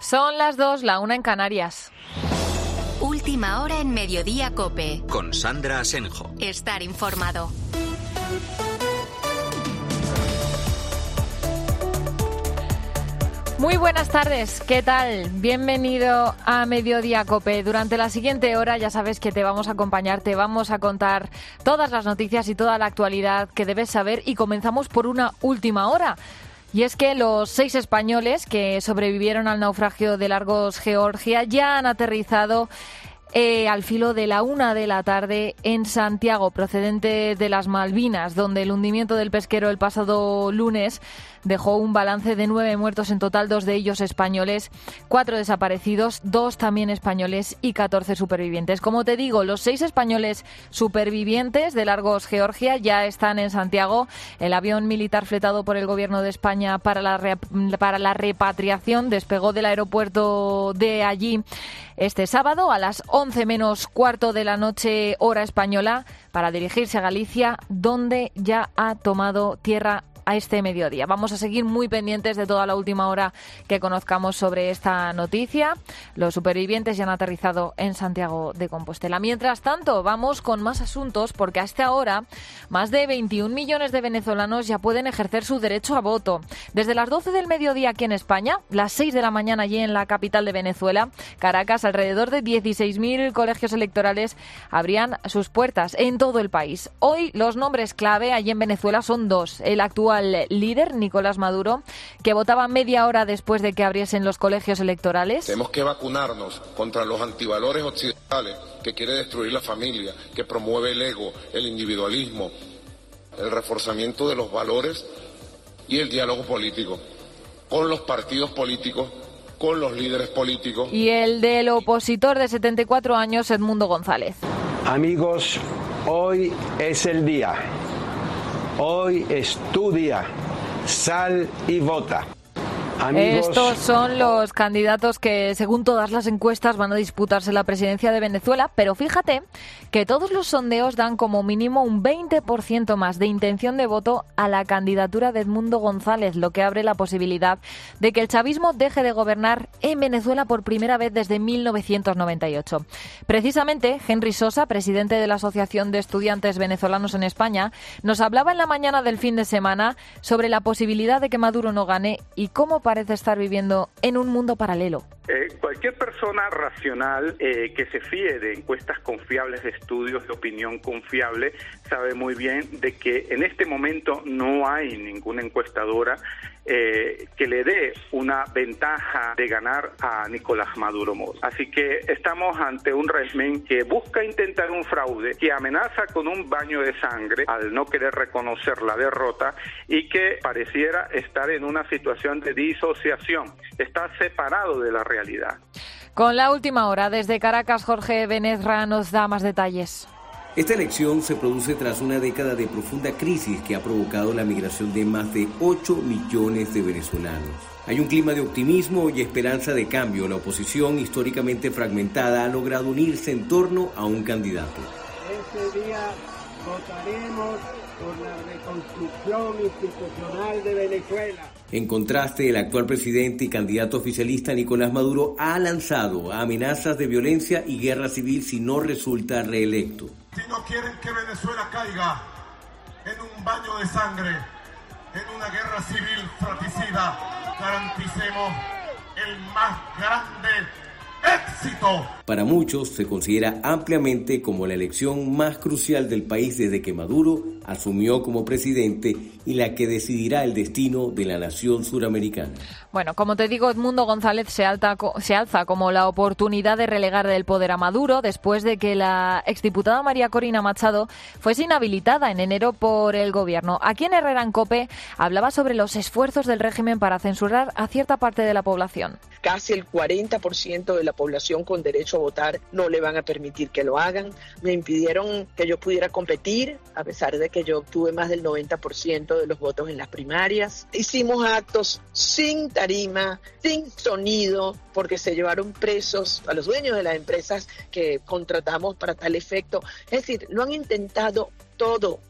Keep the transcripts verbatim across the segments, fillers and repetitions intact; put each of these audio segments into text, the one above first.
Son las dos, la una en Canarias. Última hora en Mediodía COPE. Con Sandra Asenjo. Estar informado. Muy buenas tardes, ¿qué tal? Bienvenido a Mediodía COPE. Durante la siguiente hora ya sabes que te vamos a acompañar, te vamos a contar todas las noticias y toda la actualidad que debes saber y comenzamos por una última hora. Y es que los seis españoles que sobrevivieron al naufragio de Largos Georgia ya han aterrizado Eh, al filo de la una de la tarde en Santiago, procedente de las Malvinas, donde el hundimiento del pesquero el pasado lunes dejó un balance de nueve muertos en total, dos de ellos españoles, cuatro desaparecidos, dos también españoles y catorce supervivientes. Como te digo, los seis españoles supervivientes de Largos Georgia ya están en Santiago. El avión militar fletado por el Gobierno de España para la, re- para la repatriación despegó del aeropuerto de allí este sábado a las once menos cuarto de la noche, hora española, para dirigirse a Galicia, donde ya ha tomado tierra a este mediodía. Vamos a seguir muy pendientes de toda la última hora que conozcamos sobre esta noticia. Los supervivientes ya han aterrizado en Santiago de Compostela. Mientras tanto, vamos con más asuntos, porque a esta hora más de veintiún millones de venezolanos ya pueden ejercer su derecho a voto. Desde las doce del mediodía aquí en España, las seis de la mañana allí en la capital de Venezuela, Caracas, alrededor de dieciséis mil colegios electorales abrían sus puertas en todo el país. Hoy los nombres clave allí en Venezuela son dos. El actual líder, Nicolás Maduro, que votaba media hora después de que abriesen los colegios electorales. Tenemos que vacunarnos contra los antivalores occidentales que quiere destruir la familia, que promueve el ego, el individualismo, el reforzamiento de los valores y el diálogo político con los partidos políticos, con los líderes políticos. Y el del opositor de setenta y cuatro años, Edmundo González. Amigos, hoy es el día. Hoy es tu día. Sal y vota. Amigos, estos son los candidatos que, según todas las encuestas, van a disputarse la presidencia de Venezuela, pero fíjate que todos los sondeos dan como mínimo un veinte por ciento más de intención de voto a la candidatura de Edmundo González, lo que abre la posibilidad de que el chavismo deje de gobernar en Venezuela por primera vez desde mil novecientos noventa y ocho. Precisamente, Henry Sosa, presidente de la Asociación de Estudiantes Venezolanos en España, nos hablaba en la mañana del fin de semana sobre la posibilidad de que Maduro no gane y cómo parece estar viviendo en un mundo paralelo. Eh, cualquier persona racional eh, que se fíe de encuestas confiables, de estudios de opinión confiable, sabe muy bien de que en este momento no hay ninguna encuestadora eh, que le dé una ventaja de ganar a Nicolás Maduro Moro. Así que estamos ante un régimen que busca intentar un fraude, que amenaza con un baño de sangre al no querer reconocer la derrota y que pareciera estar en una situación de disociación, está separado de la realidad. Con la última hora, desde Caracas, Jorge Benezra nos da más detalles. Esta elección se produce tras una década de profunda crisis que ha provocado la migración de más de ocho millones de venezolanos. Hay un clima de optimismo y esperanza de cambio. La oposición, históricamente fragmentada, ha logrado unirse en torno a un candidato. Este día votaremos por la reconstrucción institucional de Venezuela. En contraste, el actual presidente y candidato oficialista Nicolás Maduro ha lanzado amenazas de violencia y guerra civil si no resulta reelecto. Si no quieren que Venezuela caiga en un baño de sangre, en una guerra civil fratricida, garanticemos el más grande éxito. Para muchos se considera ampliamente como la elección más crucial del país desde que Maduro asumió como presidente y la que decidirá el destino de la nación suramericana. Bueno, como te digo, Edmundo González se, alta, se alza como la oportunidad de relegar del poder a Maduro después de que la exdiputada María Corina Machado fuese inhabilitada en enero por el gobierno. Aquí en Herrera en COPE hablaba sobre los esfuerzos del régimen para censurar a cierta parte de la población. Casi el cuarenta por ciento de la población con derecho a votar no le van a permitir que lo hagan. Me impidieron que yo pudiera competir, a pesar de que yo obtuve más del noventa por ciento de los votos en las primarias. Hicimos actos sin tarima, sin sonido, porque se llevaron presos a los dueños de las empresas que contratamos para tal efecto. Es decir, lo han intentado todo.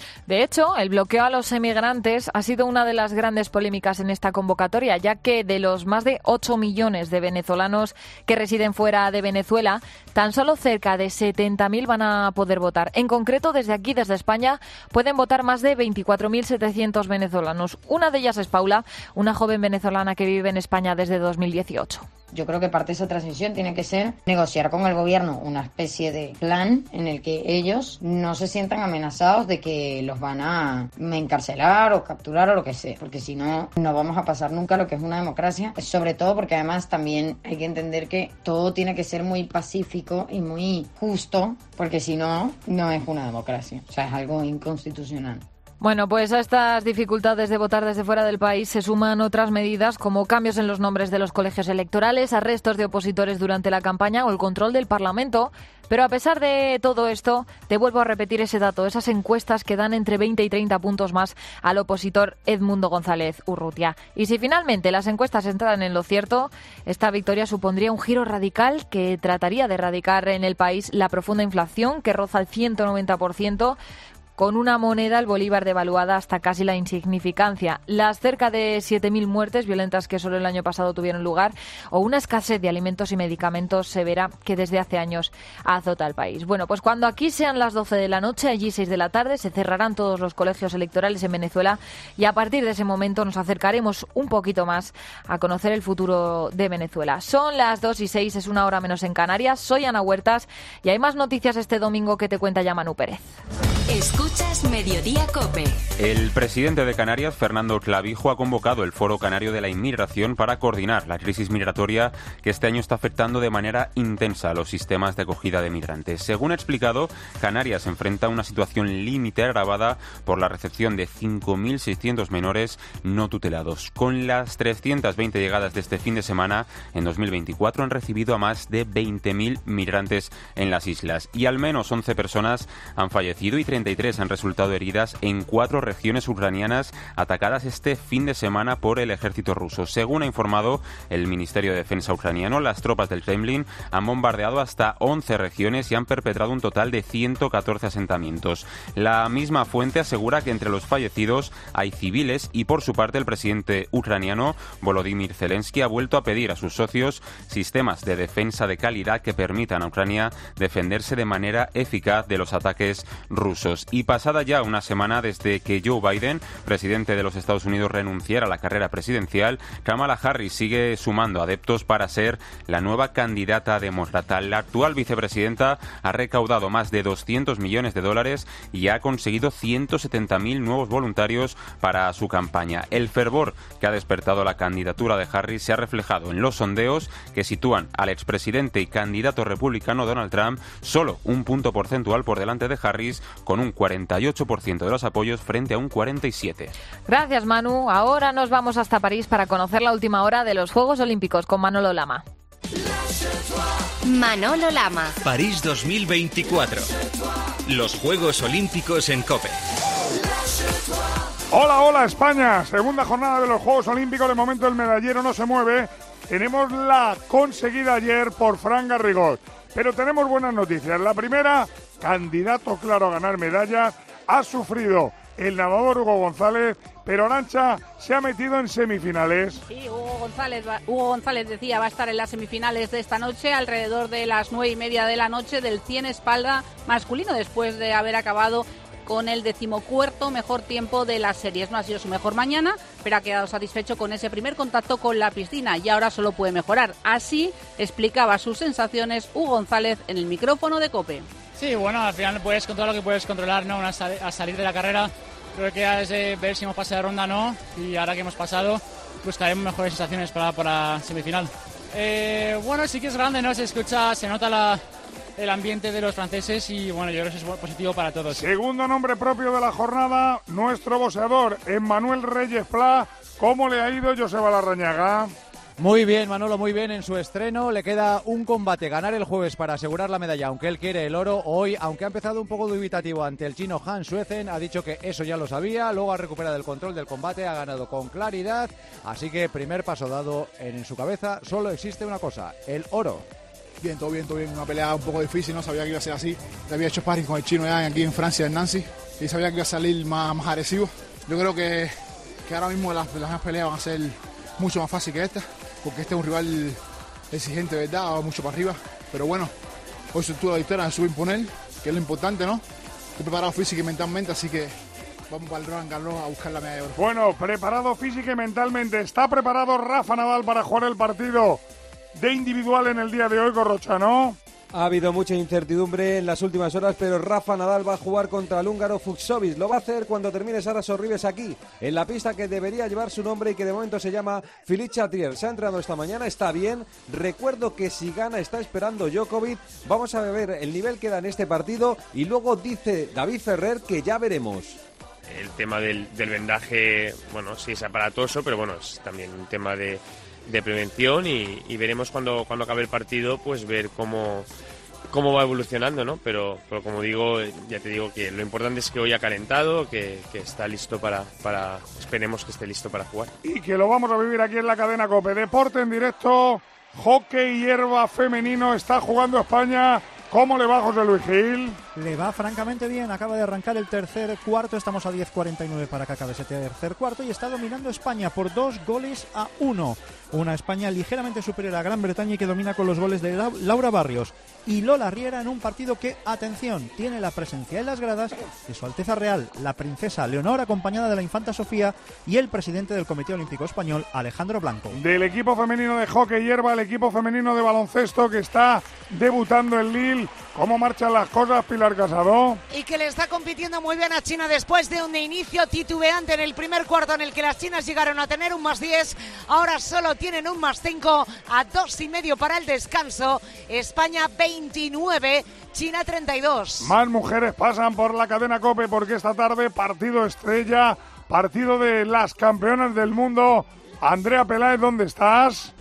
De hecho, el bloqueo a los emigrantes ha sido una de las grandes polémicas en esta convocatoria, ya que de los más de ocho millones de venezolanos que residen fuera de Venezuela, tan solo cerca de setenta mil van a poder votar. En concreto, desde aquí, desde España, pueden votar más de veinticuatro mil setecientos venezolanos. Una de ellas es Paula, una joven venezolana que vive en España desde dos mil dieciocho. Yo creo que parte de esa transición tiene que ser negociar con el gobierno una especie de plan en el que ellos no se sientan amenazados de que los van a encarcelar o capturar o lo que sea, porque si no, no vamos a pasar nunca lo que es una democracia, sobre todo porque además también hay que entender que todo tiene que ser muy pacífico y muy justo, porque si no, no es una democracia, o sea, es algo inconstitucional. Bueno, pues a estas dificultades de votar desde fuera del país se suman otras medidas como cambios en los nombres de los colegios electorales, arrestos de opositores durante la campaña o el control del Parlamento. Pero a pesar de todo esto, te vuelvo a repetir ese dato, esas encuestas que dan entre veinte y treinta puntos más al opositor Edmundo González Urrutia. Y si finalmente las encuestas entran en lo cierto, esta victoria supondría un giro radical que trataría de erradicar en el país la profunda inflación que roza el ciento noventa por ciento, con una moneda, el bolívar, devaluada hasta casi la insignificancia, las cerca de siete mil muertes violentas que solo el año pasado tuvieron lugar, o una escasez de alimentos y medicamentos severa que desde hace años azota al país. Bueno, pues cuando aquí sean las doce de la noche, allí seis de la tarde, se cerrarán todos los colegios electorales en Venezuela y a partir de ese momento nos acercaremos un poquito más a conocer el futuro de Venezuela. Son las dos y seis, es una hora menos en Canarias. Soy Ana Huertas y hay más noticias este domingo que te cuenta ya Manu Pérez. Escuchas Mediodía COPE. El presidente de Canarias, Fernando Clavijo, ha convocado el Foro Canario de la Inmigración para coordinar la crisis migratoria que este año está afectando de manera intensa a los sistemas de acogida de migrantes. Según ha explicado, Canarias enfrenta una situación límite agravada por la recepción de cinco mil seiscientos menores no tutelados. Con las trescientas veinte llegadas de este fin de semana, en dos mil veinticuatro han recibido a más de veinte mil migrantes en las islas y al menos once personas han fallecido y treinta y tres han resultado heridas en cuatro regiones ucranianas atacadas este fin de semana por el ejército ruso. Según ha informado el Ministerio de Defensa ucraniano, las tropas del Kremlin han bombardeado hasta once regiones y han perpetrado un total de ciento catorce asentamientos. La misma fuente asegura que entre los fallecidos hay civiles y por su parte el presidente ucraniano Volodymyr Zelensky ha vuelto a pedir a sus socios sistemas de defensa de calidad que permitan a Ucrania defenderse de manera eficaz de los ataques rusos. Y pasada ya una semana desde que Joe Biden, presidente de los Estados Unidos, renunciara a la carrera presidencial, Kamala Harris sigue sumando adeptos para ser la nueva candidata demócrata. La actual vicepresidenta ha recaudado más de doscientos millones de dólares y ha conseguido ciento setenta mil nuevos voluntarios para su campaña. El fervor que ha despertado la candidatura de Harris se ha reflejado en los sondeos que sitúan al expresidente y candidato republicano Donald Trump solo un punto porcentual por delante de Harris, con un cuarenta y ocho por ciento de los apoyos frente a un cuarenta y siete por ciento. Gracias, Manu. Ahora nos vamos hasta París para conocer la última hora de los Juegos Olímpicos con Manolo Lama. Manolo Lama. París dos mil veinticuatro. Los Juegos Olímpicos en COPE. Hola, hola España. Segunda jornada de los Juegos Olímpicos. De momento el medallero no se mueve. Tenemos la conseguida ayer por Fran Garrigós. Pero tenemos buenas noticias. La primera, candidato claro a ganar medallas, ha sufrido el nadador Hugo González, pero Arantxa se ha metido en semifinales. Sí, Hugo González, va, Hugo González decía va a estar en las semifinales de esta noche, alrededor de las nueve y media de la noche, del cien espalda masculino, después de haber acabado con el decimocuarto mejor tiempo de las series. No ha sido su mejor mañana, pero ha quedado satisfecho con ese primer contacto con la piscina y ahora solo puede mejorar. Así explicaba sus sensaciones Hugo González en el micrófono de COPE. Sí, bueno, al final puedes controlar lo que puedes controlar, ¿no? Una sal- a salir de la carrera, creo que es de ver si hemos pasado de ronda o no, y ahora que hemos pasado, buscaremos mejores sensaciones para, para semifinal. Eh, bueno, sí que es grande, ¿no? Se escucha, se nota la... el ambiente de los franceses y bueno, yo creo que eso es positivo para todos. Segundo nombre propio de la jornada, nuestro boxeador, Emmanuel Reyes Pla. ¿Cómo le ha ido Joseba Larrañaga? Muy bien, Manolo, muy bien en su estreno. Le queda un combate, ganar el jueves para asegurar la medalla, aunque él quiere el oro. Hoy, aunque ha empezado un poco dubitativo ante el chino Han Suezen, ha dicho que eso ya lo sabía, luego ha recuperado el control del combate, ha ganado con claridad, así que primer paso dado en su cabeza, solo existe una cosa, el oro. Bien, todo bien, todo bien. Una pelea un poco difícil, no sabía que iba a ser así. Ya había hecho sparring con el chino ya aquí en Francia, en Nancy. y sabía que iba a salir más, más agresivo. Yo creo que, que ahora mismo las, las peleas van a ser mucho más fáciles que esta, porque este es un rival exigente, ¿verdad? Va mucho para arriba, pero bueno, hoy se tuvo la victoria, se supo imponer, que es lo importante, ¿no? Estoy preparado física y mentalmente, así que vamos para el Roland Garros a buscar la medalla de oro. Bueno, preparado física y mentalmente. ¿Está preparado Rafa Nadal para jugar el partido de individual en el día de hoy, Corrocha, no? Ha habido mucha incertidumbre en las últimas horas, pero Rafa Nadal va a jugar contra el húngaro Fucsovics. Lo va a hacer cuando termine Sara Sorribes aquí, en la pista que debería llevar su nombre y que de momento se llama Philippe Chatrier. Se ha entrenado esta mañana, está bien. Recuerdo que si gana está esperando Djokovic. Vamos a ver el nivel que da en este partido y luego dice David Ferrer que ya veremos. El tema del, del vendaje, bueno, sí es aparatoso, pero bueno, es también un tema de... de prevención y, y veremos cuando, cuando acabe el partido, pues ver cómo, cómo va evolucionando, ¿no? Pero, pero como digo, ya te digo que lo importante es que hoy ha calentado, que, que está listo para, para, esperemos que esté listo para jugar. Y que lo vamos a vivir aquí en la cadena COPE. Deporte en directo, hockey hierba femenino, está jugando España. ¿Cómo le va José Luis Gil? Le va francamente bien, acaba de arrancar el tercer cuarto, estamos a diez cuarenta y nueve para que acabe ese tercer cuarto y está dominando España por dos goles a uno. Una España ligeramente superior a Gran Bretaña y que domina con los goles de Laura Barrios y Lola Riera en un partido que, atención, tiene la presencia en las gradas de Su Alteza Real, la princesa Leonor, acompañada de la infanta Sofía y el presidente del Comité Olímpico Español, Alejandro Blanco. Del equipo femenino de hockey hierba, el equipo femenino de baloncesto que está debutando en Lille. ¿Cómo marchan las cosas, Pilar Casado? Y que le está compitiendo muy bien a China después de un inicio titubeante en el primer cuarto en el que las chinas llegaron a tener un más diez. Ahora solo tienen un más cinco a dos y medio para el descanso. España veintinueve, China treinta y dos. Más mujeres pasan por la cadena COPE porque esta tarde partido estrella, partido de las campeonas del mundo. Andrea Peláez, ¿dónde estás?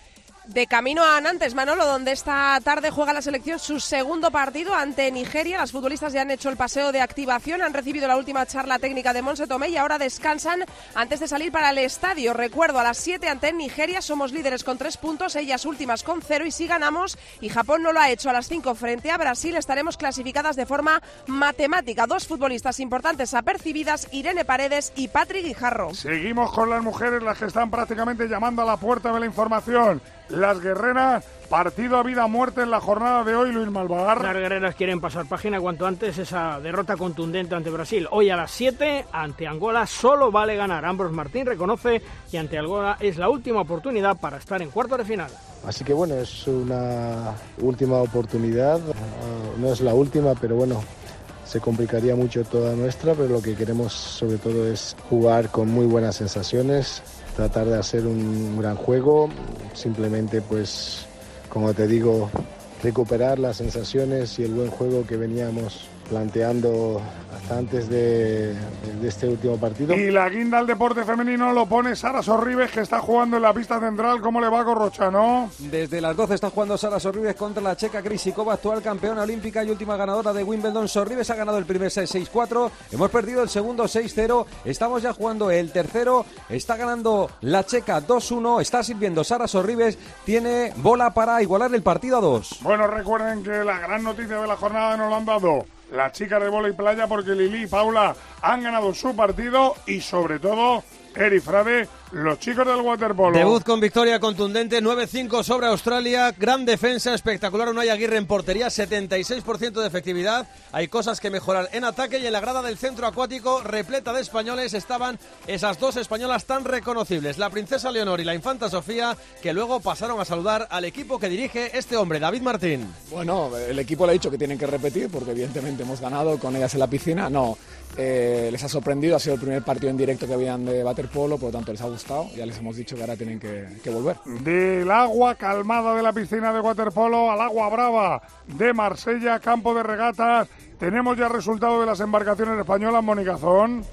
De camino a Nantes, Manolo, donde esta tarde juega la selección su segundo partido ante Nigeria. Las futbolistas ya han hecho el paseo de activación, han recibido la última charla técnica de Monse Tomé y ahora descansan antes de salir para el estadio. Recuerdo, a las siete ante Nigeria, somos líderes con tres puntos, ellas últimas con cero, y si ganamos, y Japón no lo ha hecho, a las cinco frente a Brasil, estaremos clasificadas de forma matemática. Dos futbolistas importantes apercibidas, Irene Paredes y Patri Guijarro. Seguimos con las mujeres, las que están prácticamente llamando a la puerta de la información. Las guerreras, partido a vida o muerte en la jornada de hoy, Luis Malvar. Las guerreras quieren pasar página cuanto antes, esa derrota contundente ante Brasil. Hoy a las siete, ante Angola, solo vale ganar. Ambros Martín reconoce que ante Angola es la última oportunidad para estar en cuartos de final. Así que bueno, es una última oportunidad, uh, no es la última, pero bueno, se complicaría mucho toda nuestra, pero lo que queremos sobre todo es jugar con muy buenas sensaciones, tratar de hacer un gran juego, simplemente pues, como te digo, recuperar las sensaciones y el buen juego que veníamos planteando hasta antes de, de este último partido. Y la guinda al deporte femenino lo pone Sara Sorribes, que está jugando en la pista central. ¿Cómo le va, Corrocha, no? Desde las doce está jugando Sara Sorribes contra la checa Krysikova, actual campeona olímpica y última ganadora de Wimbledon. Sorribes ha ganado el primer set seis cuatro, hemos perdido el segundo seis cero, estamos ya jugando el tercero, está ganando la checa dos uno, está sirviendo Sara Sorribes, tiene bola para igualar el partido a dos. Bueno, recuerden que la gran noticia de la jornada nos lo han dado las chicas de vóley playa, porque Lili y Paula han ganado su partido y sobre todo Eri Frade, los chicos del waterpolo. Debut con victoria contundente, nueve cinco sobre Australia, gran defensa, espectacular. Unai Aguirre en portería, setenta y seis por ciento de efectividad. Hay cosas que mejorar en ataque, y en la grada del centro acuático, repleta de españoles, estaban esas dos españolas tan reconocibles, la princesa Leonor y la infanta Sofía, que luego pasaron a saludar al equipo que dirige este hombre, David Martín. Bueno, el equipo le ha dicho que tienen que repetir, porque evidentemente hemos ganado con ellas en la piscina. No, eh, les ha sorprendido, ha sido el primer partido en directo que habían de waterpolo, por lo tanto les ha gustado. Ya les hemos dicho que ahora tienen que, que volver. Del agua calmada de la piscina de waterpolo al agua brava de Marsella, campo de regatas. Tenemos ya resultado de las embarcaciones españolas, Mónica Zón.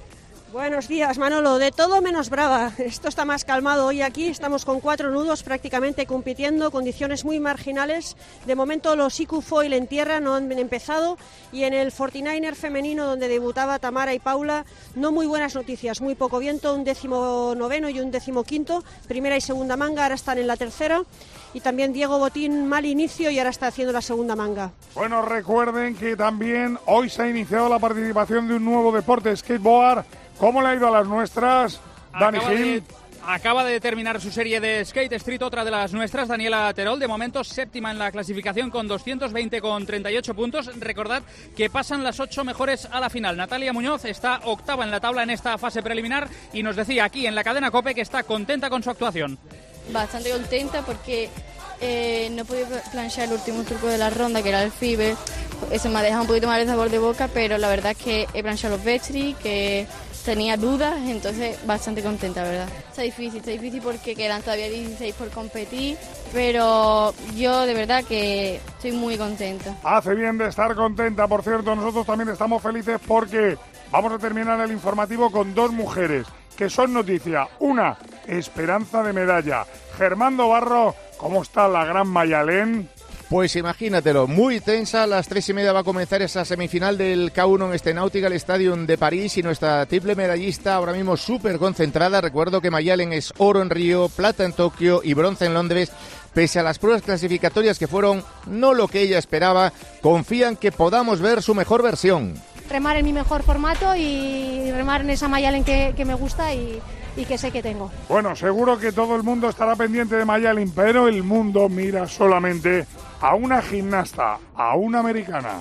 Buenos días, Manolo. De todo menos brava. Esto está más calmado hoy aquí. Estamos con cuatro nudos prácticamente compitiendo, condiciones muy marginales. De momento los I Q Foil en tierra no han empezado y en el cuarenta y nueve femenino donde debutaba Tamara y Paula, no muy buenas noticias. Muy poco viento, un décimo noveno y un décimo quinto. Primera y segunda manga, ahora están en la tercera. Y también Diego Botín, mal inicio y ahora está haciendo la segunda manga. Bueno, recuerden que también hoy se ha iniciado la participación de un nuevo deporte, skateboard. ¿Cómo le ha ido a las nuestras, Dani Acaba Gil? de, acaba de terminar su serie de Skate Street, otra de las nuestras, Daniela Terol, de momento séptima en la clasificación con doscientos veinte con treinta y ocho puntos. Recordad que pasan las ocho mejores a la final. Natalia Muñoz está octava en la tabla en esta fase preliminar y nos decía aquí en la cadena COPE que está contenta con su actuación. Bastante contenta porque eh, no he podido planchar el último truco de la ronda, que era el Fiber. Eso me ha dejado un poquito mal de sabor de boca, pero la verdad es que he planchado los Vestri, que tenía dudas, entonces bastante contenta, ¿verdad? Está difícil, está difícil porque quedan todavía dieciséis por competir, pero yo de verdad que estoy muy contenta. Hace bien de estar contenta, por cierto, nosotros también estamos felices porque vamos a terminar el informativo con dos mujeres que son noticia. Una, esperanza de medalla. Germando Barro, ¿cómo está la gran Mayalén? Pues imagínatelo, muy tensa, a las tres y media va a comenzar esa semifinal del K uno en este Nautical Stadium de París y nuestra triple medallista ahora mismo súper concentrada. Recuerdo que Mayalen es oro en Río, plata en Tokio y bronce en Londres. Pese a las pruebas clasificatorias que fueron no lo que ella esperaba, confían que podamos ver su mejor versión. Remar en mi mejor formato y remar en esa Mayalen que, que me gusta y, y que sé que tengo. Bueno, seguro que todo el mundo estará pendiente de Mayalin, pero el mundo mira solamente a una gimnasta, a una americana.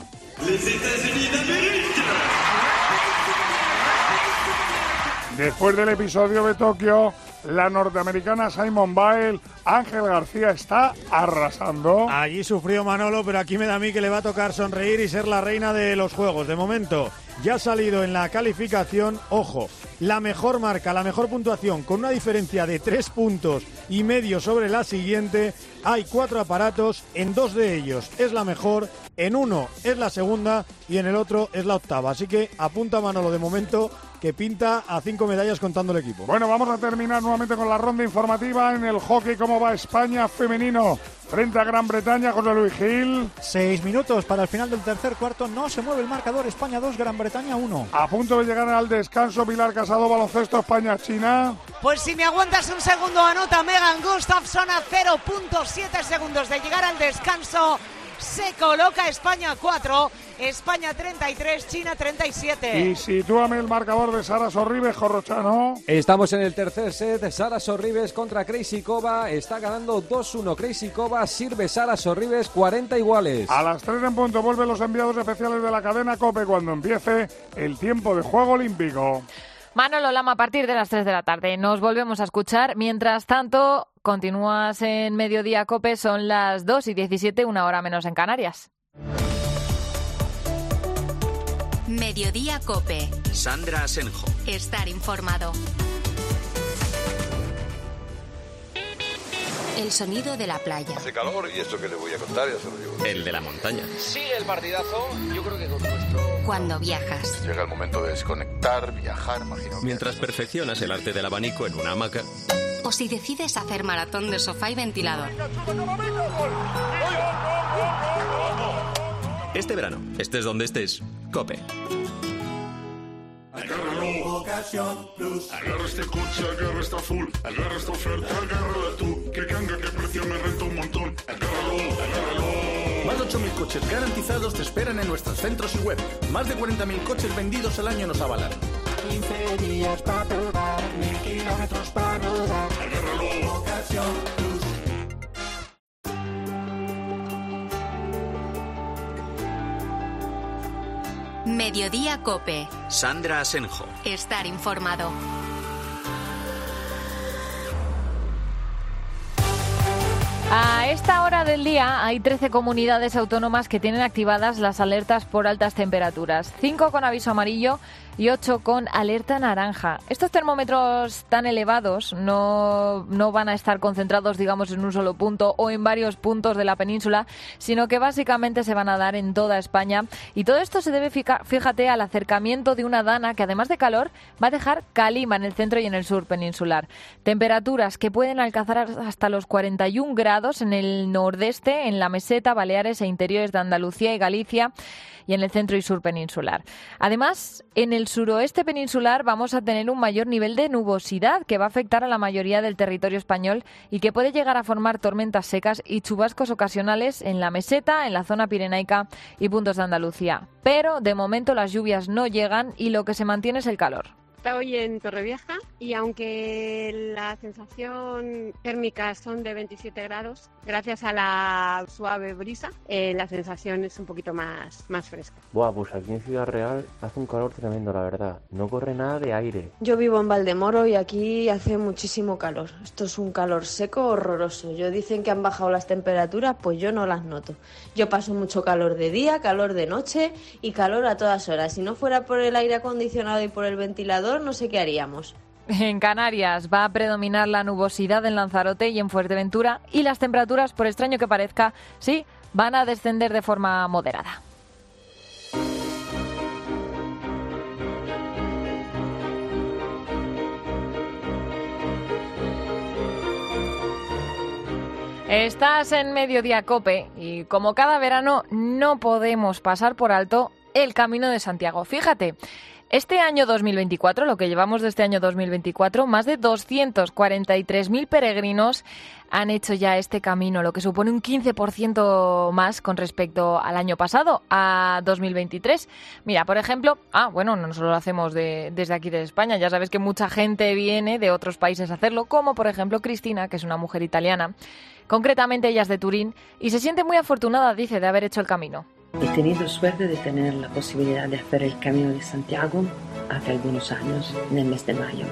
Después del episodio de Tokio, la norteamericana Simone Biles, Ángel García está arrasando. Allí sufrió Manolo, pero aquí me da a mí que le va a tocar sonreír y ser la reina de los juegos. De momento, ya ha salido en la calificación, ojo, la mejor marca, la mejor puntuación, con una diferencia de tres puntos y medio sobre la siguiente. Hay cuatro aparatos, en dos de ellos es la mejor, en uno es la segunda y en el otro es la octava. Así que apunta Manolo de momento, que pinta a cinco medallas contando el equipo. Bueno, vamos a terminar nuevamente con la ronda informativa en el hockey. ¿Cómo va España femenino frente a Gran Bretaña? José Luis Gil. Seis minutos para el final del tercer cuarto. No se mueve el marcador. España dos, Gran Bretaña uno. A punto de llegar al descanso. Pilar Casado, baloncesto, España-China. Pues si me aguantas un segundo, anota Megan Gustafsson a cero punto siete segundos de llegar al descanso. Se coloca España cuatro, España treinta y tres, China treinta y siete. Y sitúame el marcador de Sara Sorribes, Corrochano. Estamos en el tercer set. Sara Sorribes contra Krejcikova. Está ganando dos uno Krejcikova. Sirve Sara Sorribes, cuarenta iguales. A las tres en punto vuelven los enviados especiales de la cadena COPE cuando empiece el tiempo de juego olímpico. Manolo Lama a partir de las tres de la tarde. Nos volvemos a escuchar. Mientras tanto, continúas en Mediodía COPE. Son las dos y diecisiete, una hora menos en Canarias. Mediodía COPE. Sandra Asenjo. Estar informado. El sonido de la playa. Hace calor y esto que le voy a contar ya se lo digo. El de la montaña. Sí, el partidazo, yo creo que con nuestro... Cuando viajas. Llega el momento de desconectar, viajar, imagino. Mientras perfeccionas el arte del abanico en una hamaca. O si decides hacer maratón de sofá y ventilador. Este verano, estés donde estés, COPE. Agárralo, Ocasión Plus. Agarra este coche, agarra esta full. Agarra esta oferta, agárrala tú. Que canga, que precio me renta un montón. Agárralo, agárralo. Más de ocho mil coches garantizados te esperan en nuestros centros y web. Más de cuarenta mil coches vendidos al año nos avalan. quince días para probar, mil kilómetros para rodar. Agárralo, Ocasión Plus. Mediodía COPE. Sandra Asenjo. Estar informado. A A esta hora del día hay trece comunidades autónomas que tienen activadas las alertas por altas temperaturas, cinco con aviso amarillo y ocho con alerta naranja. Estos termómetros tan elevados no, no van a estar concentrados, digamos, en un solo punto o en varios puntos de la península, sino que básicamente se van a dar en toda España. Y todo esto se debe, fíjate, al acercamiento de una dana que, además de calor, va a dejar calima en el centro y en el sur peninsular. Temperaturas que pueden alcanzar hasta los cuarenta y un grados en el nordeste, en la meseta, Baleares e interiores de Andalucía y Galicia, y en el centro y sur peninsular. Además, en el suroeste peninsular vamos a tener un mayor nivel de nubosidad que va a afectar a la mayoría del territorio español y que puede llegar a formar tormentas secas y chubascos ocasionales en la meseta, en la zona pirenaica y puntos de Andalucía. Pero, de momento, las lluvias no llegan y lo que se mantiene es el calor. Estoy en Torrevieja y aunque la sensación térmica son de veintisiete grados, gracias a la suave brisa, eh, la sensación es un poquito más, más fresca. Buah, pues aquí en Ciudad Real hace un calor tremendo, la verdad. No corre nada de aire. Yo vivo en Valdemoro y aquí hace muchísimo calor. Esto es un calor seco horroroso. Yo dicen que han bajado las temperaturas, pues yo no las noto. Yo paso mucho calor de día, calor de noche y calor a todas horas. Si no fuera por el aire acondicionado y por el ventilador, no sé qué haríamos. En Canarias va a predominar la nubosidad en Lanzarote y en Fuerteventura y las temperaturas, por extraño que parezca, sí, van a descender de forma moderada. Estás en Mediodía Cope y como cada verano no podemos pasar por alto el Camino de Santiago. Fíjate, este año dos mil veinticuatro, lo que llevamos de este año dos mil veinticuatro, más de doscientos cuarenta y tres mil peregrinos han hecho ya este camino, lo que supone un quince por ciento más con respecto al año pasado, a dos mil veintitrés. Mira, por ejemplo, ah, bueno, no solo lo hacemos de, desde aquí de España, ya sabes que mucha gente viene de otros países a hacerlo, como por ejemplo Cristina, que es una mujer italiana. Concretamente ella es de Turín y se siente muy afortunada, dice, de haber hecho el camino. He tenido suerte de tener la posibilidad de hacer el Camino de Santiago hace algunos años, en el mes de mayo.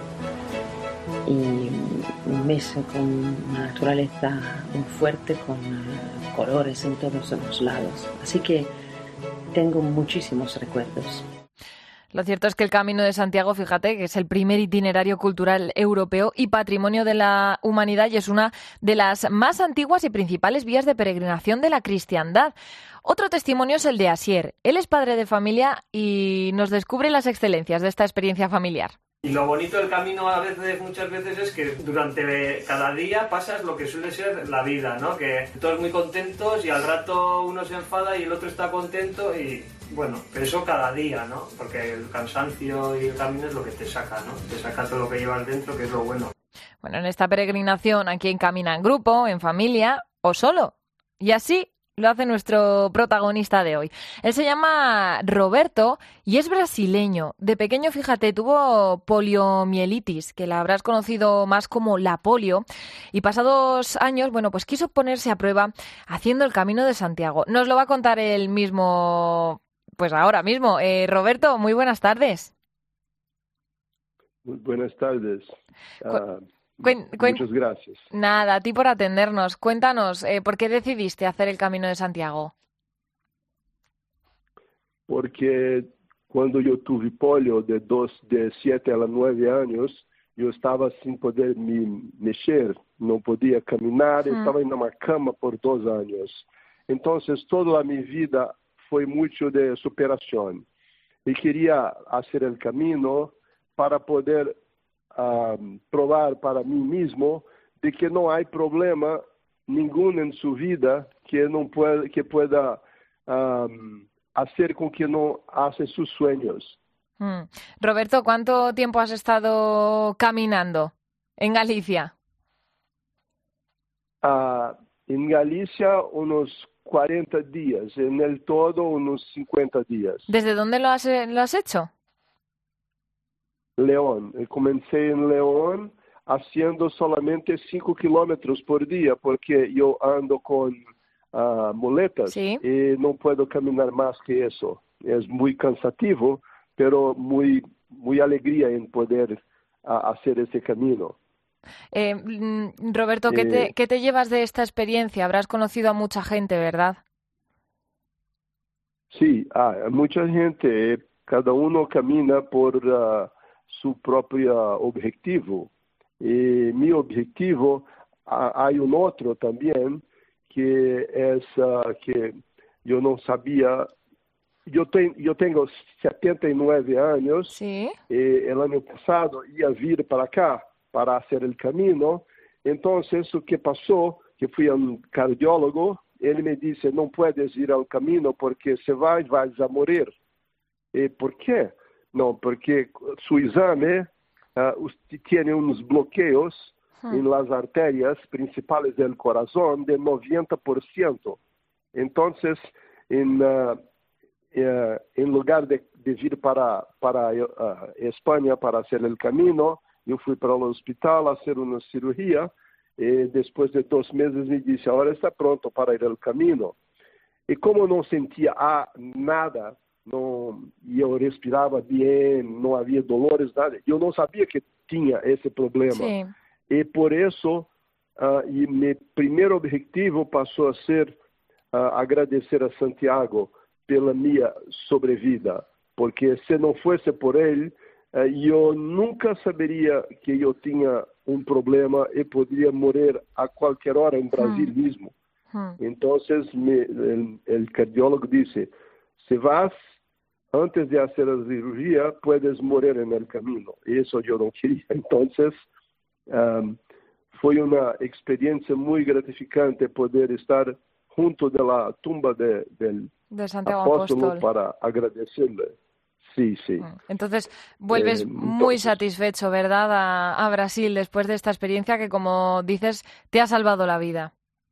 Y un mes con una naturaleza muy fuerte, con uh, colores en todos los lados. Así que tengo muchísimos recuerdos. Lo cierto es que el Camino de Santiago, fíjate, que es el primer itinerario cultural europeo y patrimonio de la humanidad y es una de las más antiguas y principales vías de peregrinación de la cristiandad. Otro testimonio es el de Asier. Él es padre de familia y nos descubre las excelencias de esta experiencia familiar. Y lo bonito del camino a veces, muchas veces, es que durante cada día pasas lo que suele ser la vida, ¿no? Que todos muy contentos y al rato uno se enfada y el otro está contento y, bueno, pero eso cada día, ¿no? Porque el cansancio y el camino es lo que te saca, ¿no? Te saca todo lo que llevas dentro, que es lo bueno. Bueno, en esta peregrinación, ¿a quién camina? ¿En grupo, en familia o solo? Y así lo hace nuestro protagonista de hoy. Él se llama Roberto y es brasileño. De pequeño, fíjate, tuvo poliomielitis, que la habrás conocido más como la polio. Y pasados años, bueno, pues quiso ponerse a prueba haciendo el Camino de Santiago. Nos lo va a contar él mismo, pues ahora mismo. Eh, Roberto, muy buenas tardes. Muy buenas tardes. Uh... Cuen, cuen, Muchas gracias. Nada, a ti por atendernos. Cuéntanos, eh, ¿por qué decidiste hacer el Camino de Santiago? Porque cuando yo tuve polio de dos, de siete a nueve años, yo estaba sin poder me mexer, no podía caminar, mm. estaba en una cama por dos años. Entonces, toda mi vida fue mucho de superación. Y quería hacer el camino para poder Um, probar para mí mismo de que no hay problema ninguno en su vida que no pueda, que pueda um, hacer con que no hace sus sueños. Mm. Roberto, ¿cuánto tiempo has estado caminando en Galicia? Uh, en Galicia unos cuarenta días, en el todo unos cincuenta días. ¿Desde dónde lo has, lo has hecho? León. Comencé en León haciendo solamente cinco kilómetros por día porque yo ando con uh, muletas ¿Sí? y no puedo caminar más que eso. Es muy cansativo, pero muy, muy alegría en poder uh, hacer ese camino. Eh, Roberto, ¿qué te, ¿qué te llevas de esta experiencia? Habrás conocido a mucha gente, ¿verdad? Sí, hay mucha gente, cada uno camina por uh, su propio objetivo. Y mi objetivo, uh, hay un otro también, que es uh, que yo no sabía. Yo, ten, yo tengo setenta y nueve años. Sí. Y el año pasado iba a vir para acá para hacer el camino. Entonces, lo que pasó, que fui a un cardiólogo, él me dice, no puedes ir al camino porque se va y vas a morir. ¿Y por qué? No, porque su examen uh, tiene unos bloqueos hmm. en las arterias principales del corazón de noventa por ciento. Entonces, en, uh, uh, en lugar de, de ir para, para uh, España para hacer el camino, yo fui para el hospital a hacer una cirugía. Eh, después de dos meses me dice, ahora está pronto para ir al camino. Y como no sentía ah, nada, no, yo respiraba bien, no había dolores, nada, yo no sabía que tenía ese problema. Sí. Y por eso, uh, y mi primer objetivo pasó a ser uh, agradecer a Santiago pela minha sobrevida, porque se não fosse por ele, uh, eu nunca saberia que eu tinha um problema e poderia morrer a qualquer hora em Brasil hmm. mesmo. Hmm. Então, o cardiólogo disse, se vas antes de fazer a cirurgia, puedes morrer no caminho. Isso eu não queria. Então, um, foi uma experiência muito gratificante poder estar junto da tumba de, de, de Santiago Apóstolo, Apóstol para agradecerle. Sí, sí. Entonces, vuelves eh, muy entonces, satisfecho, ¿verdad?, a, a Brasil después de esta experiencia que, como dices, te ha salvado la vida.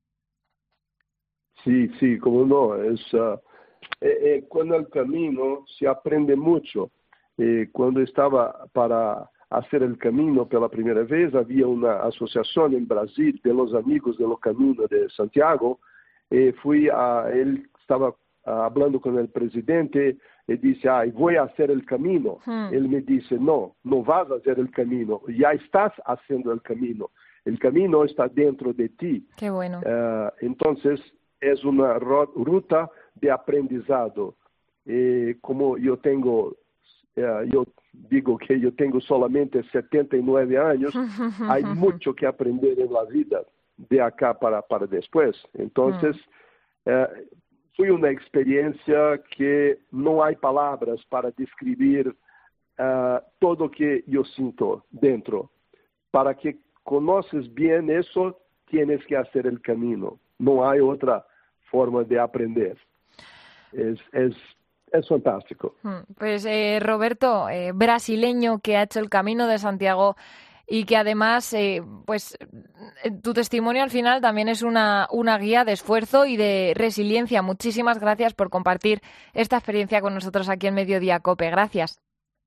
Sí, sí, como no. Es, uh, eh, eh, cuando el camino se aprende mucho. Eh, cuando estaba para hacer el camino pela primera vez, había una asociación en Brasil de los amigos de los caminos de Santiago. Eh, fui a, él estaba uh, hablando con el presidente. Ele disse, ah, vou fazer o caminho. Hmm. Ele me disse, não, não vas fazer o caminho, já estás fazendo o caminho. O caminho está dentro de ti. Qué bueno. Uh, então, é uma ruta de aprendizado. E como eu tenho, uh, eu digo que eu tenho solamente setenta e nove anos, há muito que aprender na vida, de acá para, para depois. Então, hmm. uh, foi uma experiência que não há palavras para descrever uh, tudo o que eu sinto dentro. Para que conheces bem isso, tienes que fazer o caminho. Não há outra forma de aprender. Es, es, es fantástico. Pues eh, Roberto, eh, brasileño que ha hecho el Camino de Santiago y que además, eh, pues tu testimonio al final también es una, una guía de esfuerzo y de resiliencia. Muchísimas gracias por compartir esta experiencia con nosotros aquí en Mediodía COPE. Gracias.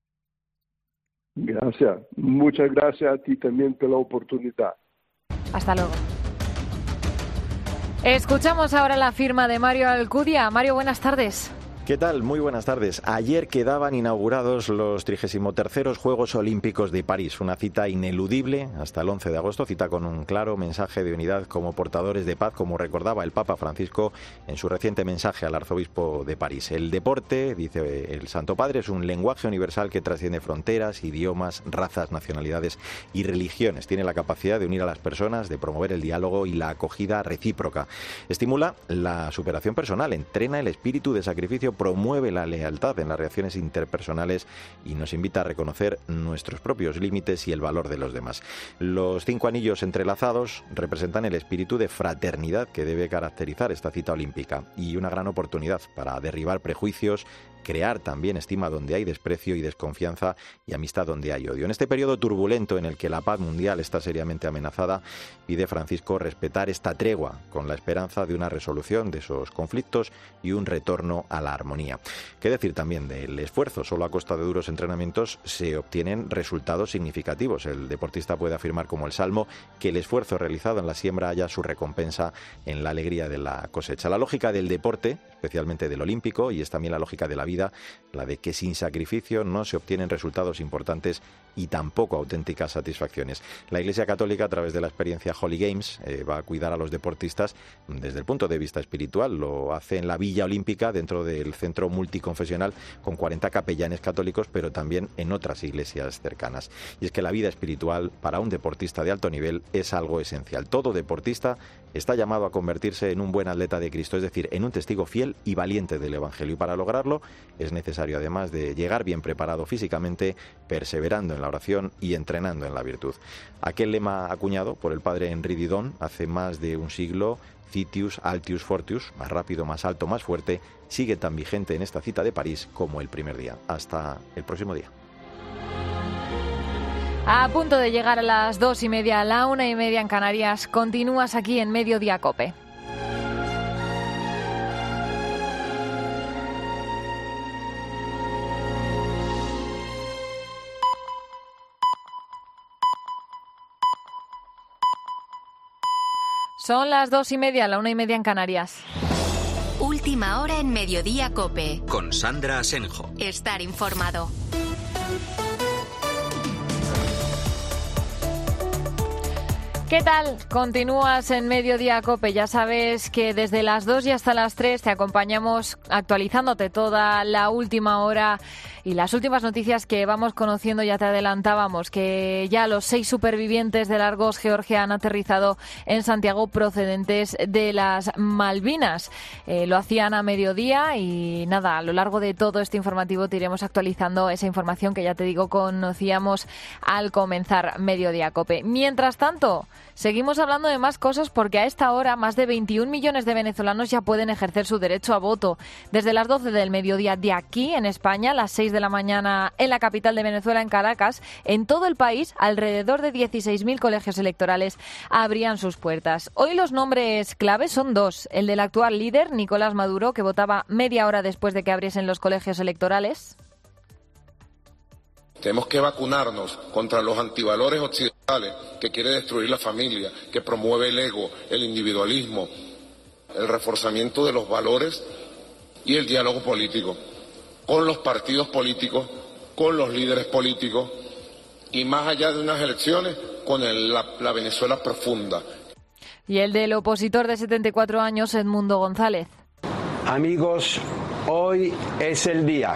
Gracias. Muchas gracias a ti también por la oportunidad. Hasta luego. Escuchamos ahora la firma de Mario Alcudia. Mario, buenas tardes. ¿Qué tal? Muy buenas tardes. Ayer quedaban inaugurados los trigésimo terceros Juegos Olímpicos de París, una cita ineludible hasta el once de agosto, cita con un claro mensaje de unidad como portadores de paz, como recordaba el Papa Francisco en su reciente mensaje al arzobispo de París. El deporte, dice el Santo Padre, es un lenguaje universal que trasciende fronteras, idiomas, razas, nacionalidades y religiones. Tiene la capacidad de unir a las personas, de promover el diálogo y la acogida recíproca. Estimula la superación personal, entrena el espíritu de sacrificio, promueve la lealtad en las relaciones interpersonales y nos invita a reconocer nuestros propios límites y el valor de los demás. Los cinco anillos entrelazados representan el espíritu de fraternidad que debe caracterizar esta cita olímpica y una gran oportunidad para derribar prejuicios, crear también estima donde hay desprecio y desconfianza y amistad donde hay odio. En este periodo turbulento en el que la paz mundial está seriamente amenazada, pide Francisco respetar esta tregua con la esperanza de una resolución de esos conflictos y un retorno a la armonía. armonía. ¿Qué decir también del esfuerzo? Solo a costa de duros entrenamientos se obtienen resultados significativos. El deportista puede afirmar como el Salmo que el esfuerzo realizado en la siembra haya su recompensa en la alegría de la cosecha. La lógica del deporte, especialmente del olímpico, y es también la lógica de la vida, la de que sin sacrificio no se obtienen resultados importantes y tampoco auténticas satisfacciones. La Iglesia Católica, a través de la experiencia Holy Games, eh, va a cuidar a los deportistas desde el punto de vista espiritual. Lo hace en la Villa Olímpica, dentro del centro multiconfesional, con cuarenta capellanes católicos, pero también en otras iglesias cercanas. Y es que la vida espiritual para un deportista de alto nivel es algo esencial. Todo deportista está llamado a convertirse en un buen atleta de Cristo, es decir, en un testigo fiel y valiente del Evangelio. Y para lograrlo es necesario, además de llegar bien preparado físicamente, perseverando en la oración y entrenando en la virtud. Aquel lema acuñado por el padre Henri Didon hace más de un siglo, Citius, Altius, Fortius, más rápido, más alto, más fuerte, sigue tan vigente en esta cita de París como el primer día. Hasta el próximo día. A punto de llegar a las dos y media, a la una y media en Canarias, continúas aquí en Mediodía COPE. Son las dos y media, la una y media en Canarias. Última hora en Mediodía COPE. Con Sandra Asenjo. Estar informado. ¿Qué tal? Continúas en Mediodía COPE. Ya sabes que desde las dos y hasta las tres te acompañamos actualizándote toda la última hora y las últimas noticias que vamos conociendo. Ya te adelantábamos que ya los seis supervivientes del Argos Georgia han aterrizado en Santiago procedentes de las Malvinas. Eh, lo hacían a mediodía y nada, a lo largo de todo este informativo te iremos actualizando esa información que ya te digo conocíamos al comenzar Mediodía COPE. Mientras tanto, seguimos hablando de más cosas porque a esta hora más de veintiún millones de venezolanos ya pueden ejercer su derecho a voto. Desde las doce del mediodía de aquí en España, las seis de la mañana en la capital de Venezuela, en Caracas, en todo el país, alrededor de dieciséis mil colegios electorales abrían sus puertas. Hoy los nombres clave son dos. El del actual líder, Nicolás Maduro, que votaba media hora después de que abriesen los colegios electorales. Tenemos que vacunarnos contra los antivalores occidentales que quiere destruir la familia, que promueve el ego, el individualismo, el reforzamiento de los valores y el diálogo político con los partidos políticos, con los líderes políticos y más allá de unas elecciones con el, la, la Venezuela profunda. Y el del opositor de setenta y cuatro años, Edmundo González. Amigos, hoy es el día.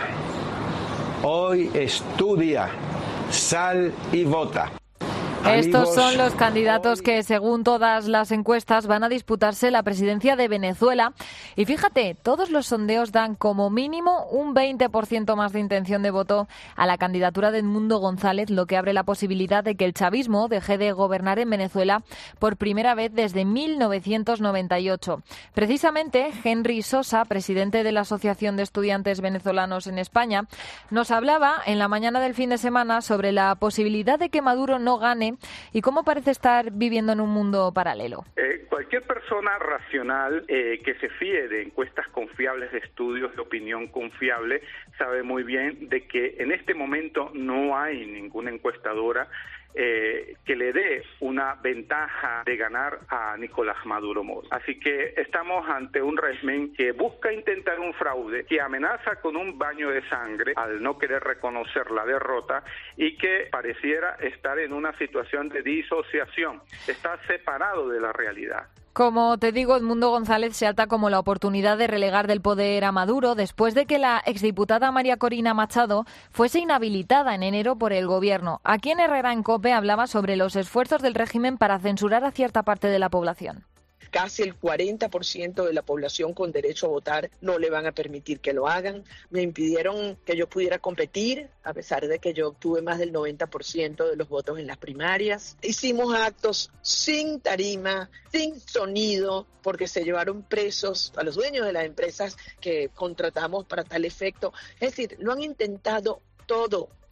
Hoy es tu día. Sal y vota. Estos Amigos, son los candidatos que, según todas las encuestas, van a disputarse la presidencia de Venezuela. Y fíjate, todos los sondeos dan como mínimo un veinte por ciento más de intención de voto a la candidatura de Edmundo González, lo que abre la posibilidad de que el chavismo deje de gobernar en Venezuela por primera vez desde mil novecientos noventa y ocho. Precisamente, Henry Sosa, presidente de la Asociación de Estudiantes Venezolanos en España, nos hablaba en la mañana del fin de semana sobre la posibilidad de que Maduro no gane y cómo parece estar viviendo en un mundo paralelo. Eh, cualquier persona racional eh, que se fíe de encuestas confiables, de estudios de opinión confiable, sabe muy bien de que en este momento no hay ninguna encuestadora Eh, que le dé una ventaja de ganar a Nicolás Maduro Moro. Así que estamos ante un régimen que busca intentar un fraude, que amenaza con un baño de sangre al no querer reconocer la derrota y que pareciera estar en una situación de disociación, está separado de la realidad. Como te digo, Edmundo González se alza como la oportunidad de relegar del poder a Maduro después de que la exdiputada María Corina Machado fuese inhabilitada en enero por el gobierno. Aquí en Herrera en COPE hablaba sobre los esfuerzos del régimen para censurar a cierta parte de la población. Casi el cuarenta por ciento de la población con derecho a votar no le van a permitir que lo hagan. Me impidieron que yo pudiera competir, a pesar de que yo obtuve más del noventa por ciento de los votos en las primarias. Hicimos actos sin tarima, sin sonido, porque se llevaron presos a los dueños de las empresas que contratamos para tal efecto. Es decir, lo han intentado todo.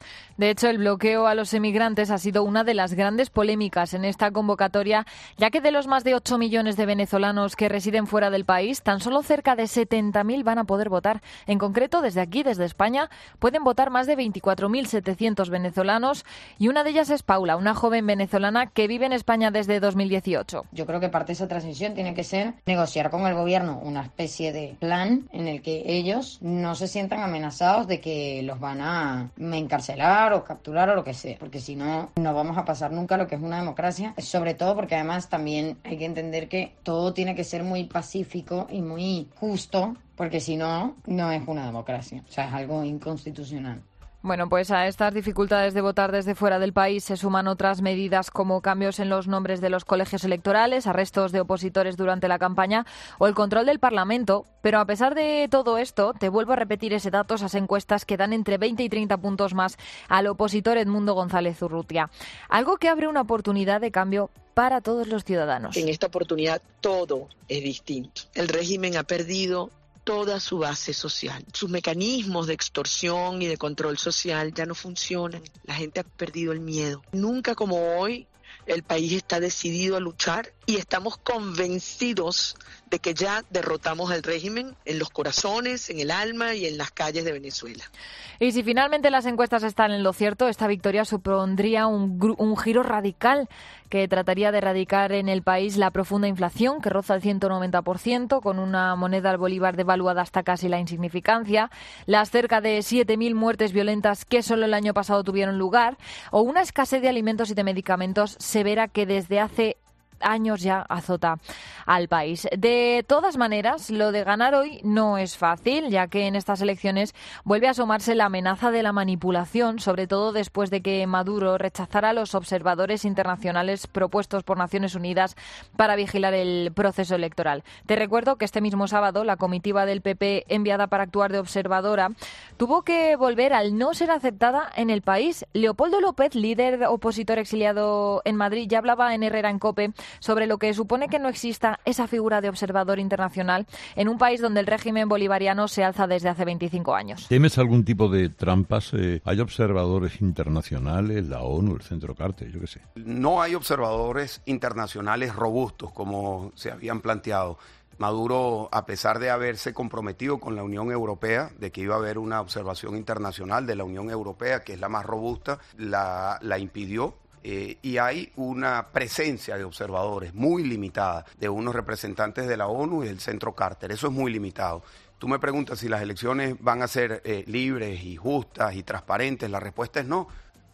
De hecho, el bloqueo a los emigrantes ha sido una de las grandes polémicas en esta convocatoria, ya que de los más de ocho millones de venezolanos que residen fuera del país, tan solo cerca de setenta mil van a poder votar. En concreto, desde aquí, desde España, pueden votar más de veinticuatro mil setecientos venezolanos y una de ellas es Paula, una joven venezolana que vive en España desde dos mil dieciocho. Yo creo que parte de esa transición tiene que ser negociar con el gobierno una especie de plan en el que ellos no se sientan amenazados de que los van a encarcelar o capturar o lo que sea, porque si no, no vamos a pasar nunca lo que es una democracia, sobre todo porque además también hay que entender que todo tiene que ser muy pacífico y muy justo, porque si no, no es una democracia, o sea, es algo inconstitucional. Bueno, pues a estas dificultades de votar desde fuera del país se suman otras medidas como cambios en los nombres de los colegios electorales, arrestos de opositores durante la campaña o el control del Parlamento. Pero a pesar de todo esto, te vuelvo a repetir ese dato, esas encuestas que dan entre veinte y treinta puntos más al opositor Edmundo González Urrutia. Algo que abre una oportunidad de cambio para todos los ciudadanos. En esta oportunidad todo es distinto. El régimen ha perdido toda su base social. Sus mecanismos de extorsión y de control social ya no funcionan. La gente ha perdido el miedo. Nunca como hoy el país está decidido a luchar y estamos convencidos de que ya derrotamos al régimen en los corazones, en el alma y en las calles de Venezuela. Y si finalmente las encuestas están en lo cierto, esta victoria supondría un, un giro radical que trataría de erradicar en el país la profunda inflación que roza el ciento noventa por ciento, con una moneda al bolívar devaluada hasta casi la insignificancia, las cerca de siete mil muertes violentas que solo el año pasado tuvieron lugar, o una escasez de alimentos y de medicamentos severa que desde hace años ya azota al país. De todas maneras, lo de ganar hoy no es fácil, ya que en estas elecciones vuelve a asomarse la amenaza de la manipulación, sobre todo después de que Maduro rechazara a los observadores internacionales propuestos por Naciones Unidas para vigilar el proceso electoral. Te recuerdo que este mismo sábado la comitiva del P P enviada para actuar de observadora tuvo que volver al no ser aceptada en el país. Leopoldo López, líder opositor exiliado en Madrid, ya hablaba en Herrera en COPE sobre lo que supone que no exista esa figura de observador internacional en un país donde el régimen bolivariano se alza desde hace veinticinco años. ¿Temes algún tipo de trampas? Eh, ¿Hay observadores internacionales, la ONU, el Centro Carter, yo qué sé? No hay observadores internacionales robustos como se habían planteado. Maduro, a pesar de haberse comprometido con la Unión Europea, de que iba a haber una observación internacional de la Unión Europea, que es la más robusta, la, la impidió. Eh, y hay una presencia de observadores muy limitada de unos representantes de la ONU y del Centro Carter. Eso es muy limitado. Tú me preguntas si las elecciones van a ser eh, libres y justas y transparentes. La respuesta es no.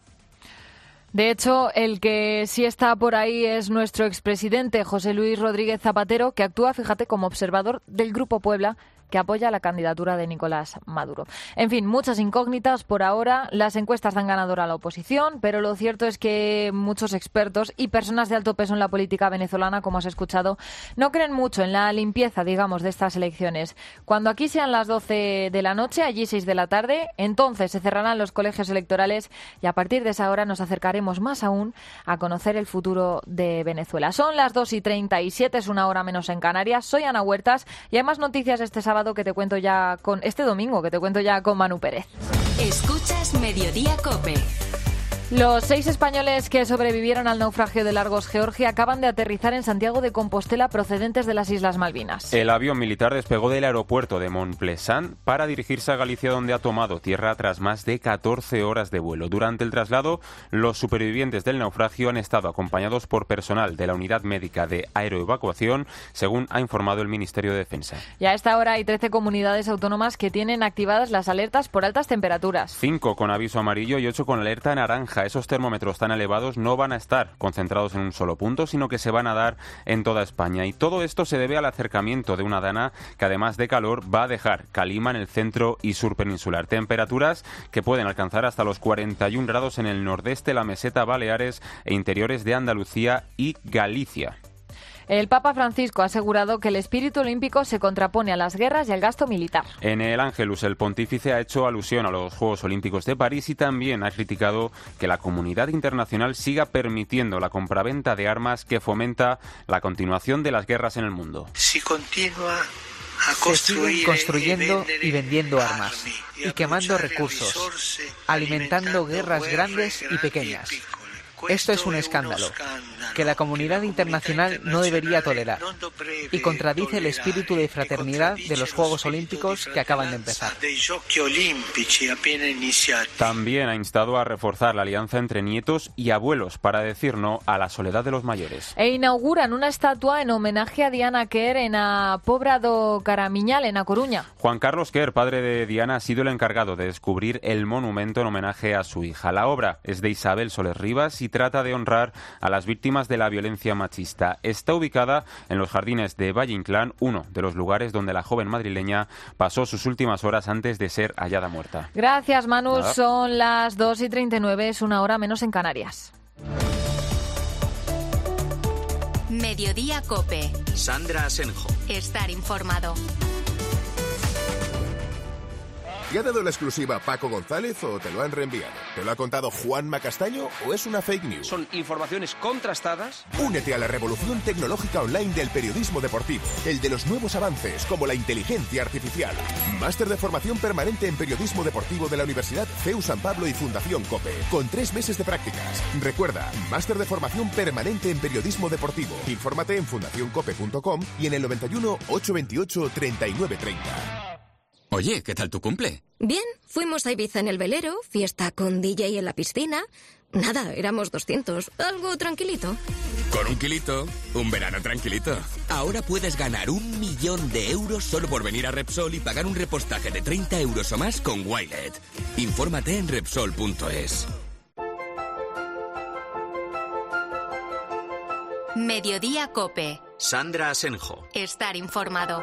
De hecho, el que sí está por ahí es nuestro expresidente José Luis Rodríguez Zapatero, que actúa, fíjate, como observador del Grupo Puebla, que apoya la candidatura de Nicolás Maduro. En fin, muchas incógnitas por ahora. Las encuestas dan ganadora a la oposición, pero lo cierto es que muchos expertos y personas de alto peso en la política venezolana, como has escuchado, no creen mucho en la limpieza, digamos, de estas elecciones. Cuando aquí sean las doce de la noche, allí seis de la tarde, entonces se cerrarán los colegios electorales y a partir de esa hora nos acercaremos más aún a conocer el futuro de Venezuela. Son las dos y treinta y siete, es una hora menos en Canarias. Soy Ana Huertas y hay más noticias este sábado que te cuento ya con este domingo, que te cuento ya con Manu Pérez. Escuchas Mediodía COPE. Los seis españoles que sobrevivieron al naufragio de Largos, Georgia, acaban de aterrizar en Santiago de Compostela procedentes de las Islas Malvinas. El avión militar despegó del aeropuerto de Montplesant para dirigirse a Galicia, donde ha tomado tierra tras más de catorce horas de vuelo. Durante el traslado, los supervivientes del naufragio han estado acompañados por personal de la Unidad Médica de Aeroevacuación, según ha informado el Ministerio de Defensa. Y a esta hora hay trece comunidades autónomas que tienen activadas las alertas por altas temperaturas. Cinco con aviso amarillo y ocho con alerta naranja. Esos termómetros tan elevados no van a estar concentrados en un solo punto, sino que se van a dar en toda España. Y todo esto se debe al acercamiento de una dana que, además de calor, va a dejar calima en el centro y sur peninsular. Temperaturas que pueden alcanzar hasta los cuarenta y un grados en el nordeste, la meseta Baleares e interiores de Andalucía y Galicia. El Papa Francisco ha asegurado que el espíritu olímpico se contrapone a las guerras y al gasto militar. En el Ángelus, el pontífice ha hecho alusión a los Juegos Olímpicos de París y también ha criticado que la comunidad internacional siga permitiendo la compraventa de armas que fomenta la continuación de las guerras en el mundo. Si continúa se siguen construyendo y vendiendo armas, y quemando recursos, alimentando guerras grandes y pequeñas. Esto es un escándalo que la comunidad internacional no debería tolerar y contradice el espíritu de fraternidad de los Juegos Olímpicos que acaban de empezar. También ha instado a reforzar la alianza entre nietos y abuelos para decir no a la soledad de los mayores. E inauguran una estatua en homenaje a Diana Quer en a Pobra do Caramiñal, en A Coruña. Juan Carlos Quer, padre de Diana, ha sido el encargado de descubrir el monumento en homenaje a su hija. La obra es de Isabel Soler Rivas y trata de honrar a las víctimas de la violencia machista. Está ubicada en los jardines de Valle Inclán, uno de los lugares donde la joven madrileña pasó sus últimas horas antes de ser hallada muerta. Gracias, Manu. Nada. Son las dos y treinta y nueve, es una hora menos en Canarias. Mediodía COPE. Sandra Asenjo. Estar informado. ¿Te ha dado la exclusiva Paco González o te lo han reenviado? ¿Te lo ha contado Juanma Castaño o es una fake news? ¿Son informaciones contrastadas? Únete a la revolución tecnológica online del periodismo deportivo, el de los nuevos avances como la inteligencia artificial. Máster de formación permanente en periodismo deportivo de la Universidad C E U San Pablo y Fundación COPE, con tres meses de prácticas. Recuerda, máster de formación permanente en periodismo deportivo. Infórmate en fundación cope punto com y en el noventa y uno, ochocientos veintiocho, treinta y nueve treinta. Oye, ¿qué tal tu cumple? Bien, fuimos a Ibiza en el velero, fiesta con D J en la piscina. Nada, éramos doscientos, algo tranquilito. Con un kilito, un verano tranquilito. Ahora puedes ganar un millón de euros solo por venir a Repsol y pagar un repostaje de treinta euros o más con Wilet. Infórmate en Repsol punto es. Mediodía COPE. Sandra Asenjo. Estar informado.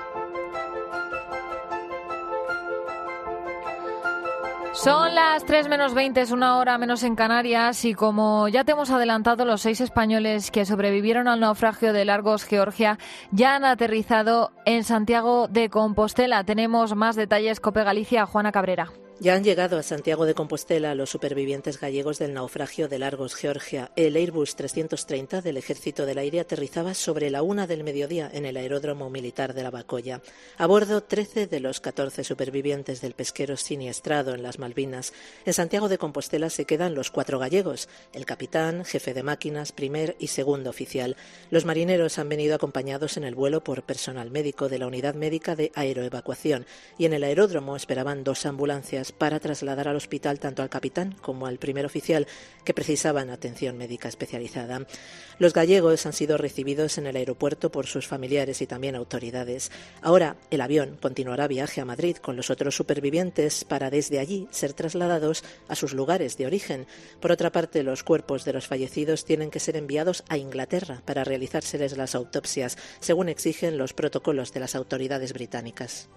Son las tres menos veinte, es una hora menos en Canarias, y como ya te hemos adelantado, los seis españoles que sobrevivieron al naufragio de Largos, Georgia, ya han aterrizado en Santiago de Compostela. Tenemos más detalles, COPE Galicia, Juana Cabrera. Ya han llegado a Santiago de Compostela los supervivientes gallegos del naufragio de Largos, Georgia. El Airbus trescientos treinta del Ejército del Aire aterrizaba sobre la una del mediodía en el aeródromo militar de La Bacoya. A bordo, trece de los catorce supervivientes del pesquero siniestrado en las Malvinas. En Santiago de Compostela se quedan los cuatro gallegos, el capitán, jefe de máquinas, primer y segundo oficial. Los marineros han venido acompañados en el vuelo por personal médico de la Unidad Médica de Aeroevacuación, y en el aeródromo esperaban dos ambulancias para trasladar al hospital tanto al capitán como al primer oficial, que precisaban atención médica especializada. Los gallegos han sido recibidos en el aeropuerto por sus familiares y también autoridades. Ahora el avión continuará viaje a Madrid con los otros supervivientes para desde allí ser trasladados a sus lugares de origen. Por otra parte, los cuerpos de los fallecidos tienen que ser enviados a Inglaterra para realizárseles las autopsias, según exigen los protocolos de las autoridades británicas.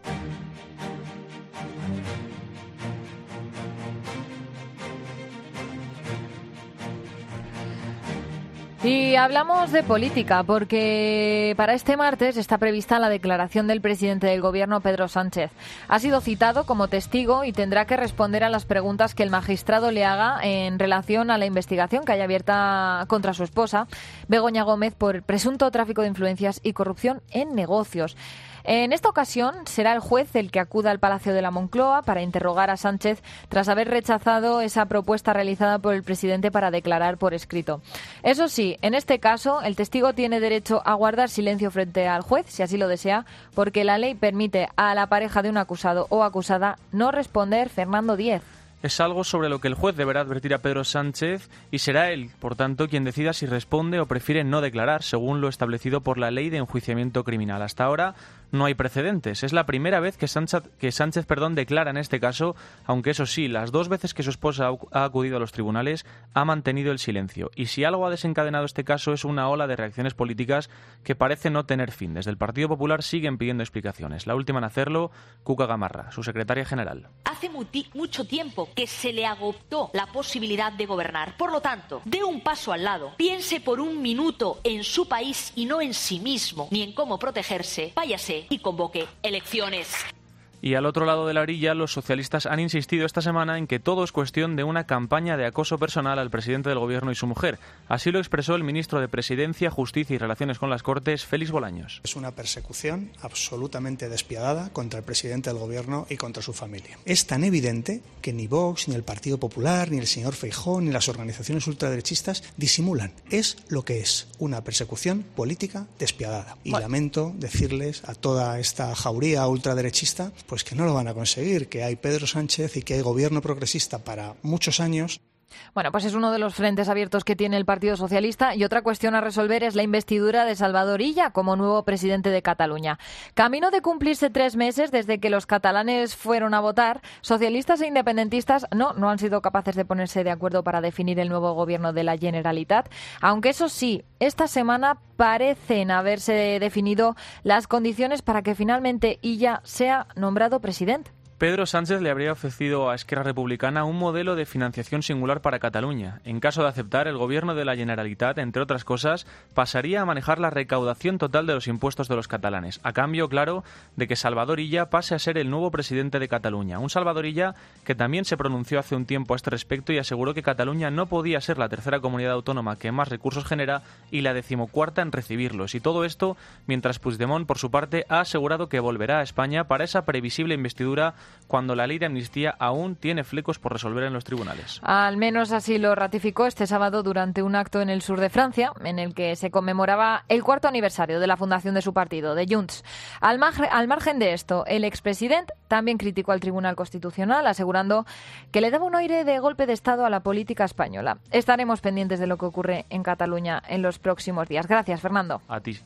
Y hablamos de política, porque para este martes está prevista la declaración del presidente del Gobierno, Pedro Sánchez. Ha sido citado como testigo y tendrá que responder a las preguntas que el magistrado le haga en relación a la investigación que haya abierta contra su esposa, Begoña Gómez, por presunto tráfico de influencias y corrupción en negocios. En esta ocasión será el juez el que acuda al Palacio de la Moncloa para interrogar a Sánchez tras haber rechazado esa propuesta realizada por el presidente para declarar por escrito. Eso sí, en este caso el testigo tiene derecho a guardar silencio frente al juez, si así lo desea, porque la ley permite a la pareja de un acusado o acusada no responder. Fernando Díez. Es algo sobre lo que el juez deberá advertir a Pedro Sánchez y será él, por tanto, quien decida si responde o prefiere no declarar, según lo establecido por la Ley de Enjuiciamiento Criminal. Hasta ahora no hay precedentes. Es la primera vez que Sánchez, que Sánchez perdón, declara en este caso, aunque eso sí, las dos veces que su esposa ha acudido a los tribunales ha mantenido el silencio. Y si algo ha desencadenado este caso es una ola de reacciones políticas que parece no tener fin. Desde el Partido Popular siguen pidiendo explicaciones. La última en hacerlo, Cuca Gamarra, su secretaria general. Hace mucho tiempo que se le agotó la posibilidad de gobernar. Por lo tanto, dé un paso al lado, piense por un minuto en su país y no en sí mismo, ni en cómo protegerse, váyase y convoque elecciones. Y al otro lado de la orilla, los socialistas han insistido esta semana en que todo es cuestión de una campaña de acoso personal al presidente del Gobierno y su mujer. Así lo expresó el ministro de Presidencia, Justicia y Relaciones con las Cortes, Félix Bolaños. Es una persecución absolutamente despiadada contra el presidente del Gobierno y contra su familia. Es tan evidente que ni Vox, ni el Partido Popular, ni el señor Feijóo, ni las organizaciones ultraderechistas disimulan. Es lo que es, una persecución política despiadada. Y bueno, lamento decirles a toda esta jauría ultraderechista pues que no lo van a conseguir, que hay Pedro Sánchez y que hay gobierno progresista para muchos años. Bueno, pues es uno de los frentes abiertos que tiene el Partido Socialista y otra cuestión a resolver es la investidura de Salvador Illa como nuevo presidente de Cataluña. Camino de cumplirse tres meses desde que los catalanes fueron a votar, socialistas e independentistas no, no han sido capaces de ponerse de acuerdo para definir el nuevo gobierno de la Generalitat, aunque eso sí, esta semana parecen haberse definido las condiciones para que finalmente Illa sea nombrado presidente. Pedro Sánchez le habría ofrecido a Esquerra Republicana un modelo de financiación singular para Cataluña. En caso de aceptar, el gobierno de la Generalitat, entre otras cosas, pasaría a manejar la recaudación total de los impuestos de los catalanes, a cambio, claro, de que Salvador Illa pase a ser el nuevo presidente de Cataluña. Un Salvador Illa que también se pronunció hace un tiempo a este respecto y aseguró que Cataluña no podía ser la tercera comunidad autónoma que más recursos genera y la decimocuarta en recibirlos. Y todo esto mientras Puigdemont, por su parte, ha asegurado que volverá a España para esa previsible investidura cuando la ley de amnistía aún tiene flecos por resolver en los tribunales. Al menos así lo ratificó este sábado durante un acto en el sur de Francia, en el que se conmemoraba el cuarto aniversario de la fundación de su partido, de Junts. Al, mar- al margen de esto, el expresidente también criticó al Tribunal Constitucional, asegurando que le daba un aire de golpe de Estado a la política española. Estaremos pendientes de lo que ocurre en Cataluña en los próximos días. Gracias, Fernando. A ti.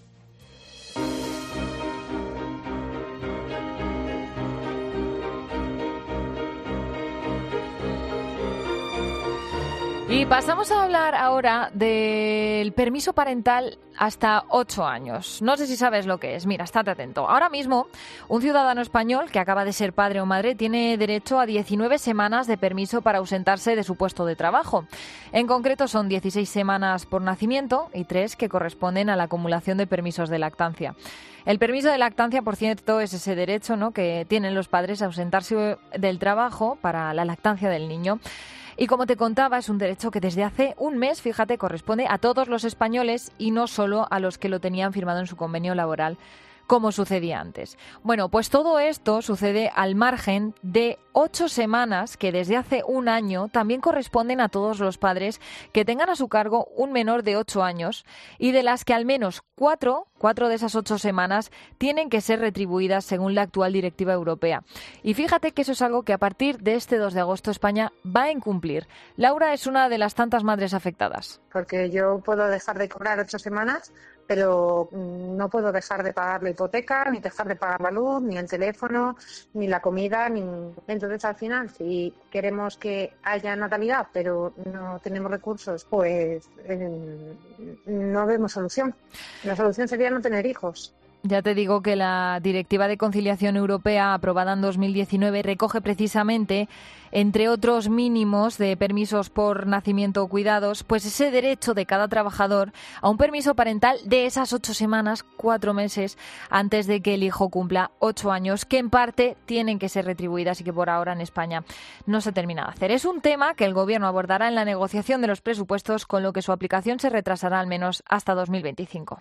Y pasamos a hablar ahora del permiso parental hasta ocho años. No sé si sabes lo que es. Mira, estate atento. Ahora mismo, un ciudadano español que acaba de ser padre o madre tiene derecho a diecinueve semanas de permiso para ausentarse de su puesto de trabajo. En concreto, son dieciséis semanas por nacimiento y tres que corresponden a la acumulación de permisos de lactancia. El permiso de lactancia, por cierto, es ese derecho, ¿no?, que tienen los padres a ausentarse del trabajo para la lactancia del niño. Y como te contaba, es un derecho que desde hace un mes, fíjate, corresponde a todos los españoles y no solo a los que lo tenían firmado en su convenio laboral, como sucedía antes. Bueno, pues todo esto sucede al margen de ocho semanas que desde hace un año también corresponden a todos los padres que tengan a su cargo un menor de ocho años y de las que al menos cuatro, cuatro de esas ocho semanas tienen que ser retribuidas según la actual directiva europea. Y fíjate que eso es algo que a partir de este dos de agosto España va a incumplir. Laura es una de las tantas madres afectadas. Porque yo puedo dejar de cobrar ocho semanas, pero no puedo dejar de pagar la hipoteca, ni dejar de pagar la luz, ni el teléfono, ni la comida. Ni... Entonces, al final, si queremos que haya natalidad, pero no tenemos recursos, pues eh, no vemos solución. La solución sería no tener hijos. Ya te digo que la Directiva de Conciliación Europea, aprobada en dos mil diecinueve, recoge precisamente, entre otros mínimos de permisos por nacimiento o cuidados, pues ese derecho de cada trabajador a un permiso parental de esas ocho semanas, cuatro meses, antes de que el hijo cumpla ocho años, que en parte tienen que ser retribuidas y que por ahora en España no se termina de hacer. Es un tema que el Gobierno abordará en la negociación de los presupuestos, con lo que su aplicación se retrasará al menos hasta dos mil veinticinco.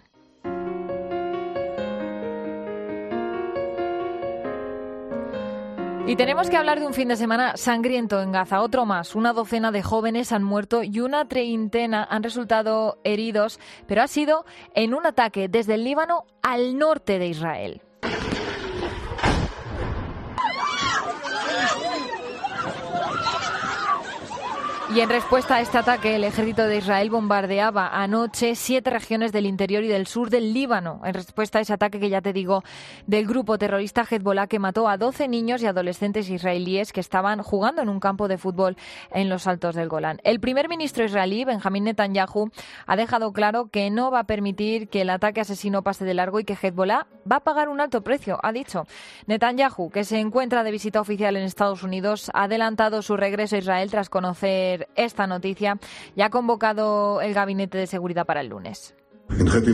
Y tenemos que hablar de un fin de semana sangriento en Gaza. Otro más. Una docena de jóvenes han muerto y una treintena han resultado heridos, pero ha sido en un ataque desde el Líbano al norte de Israel. Y en respuesta a este ataque, el ejército de Israel bombardeaba anoche siete regiones del interior y del sur del Líbano. En respuesta a ese ataque, que ya te digo, del grupo terrorista Hezbollah, que mató a doce niños y adolescentes israelíes que estaban jugando en un campo de fútbol en los altos del Golán. El primer ministro israelí, Benjamín Netanyahu, ha dejado claro que no va a permitir que el ataque asesino pase de largo y que Hezbollah va a pagar un alto precio, ha dicho. Netanyahu, que se encuentra de visita oficial en Estados Unidos, ha adelantado su regreso a Israel tras conocer esta noticia y ha convocado el Gabinete de Seguridad para el lunes.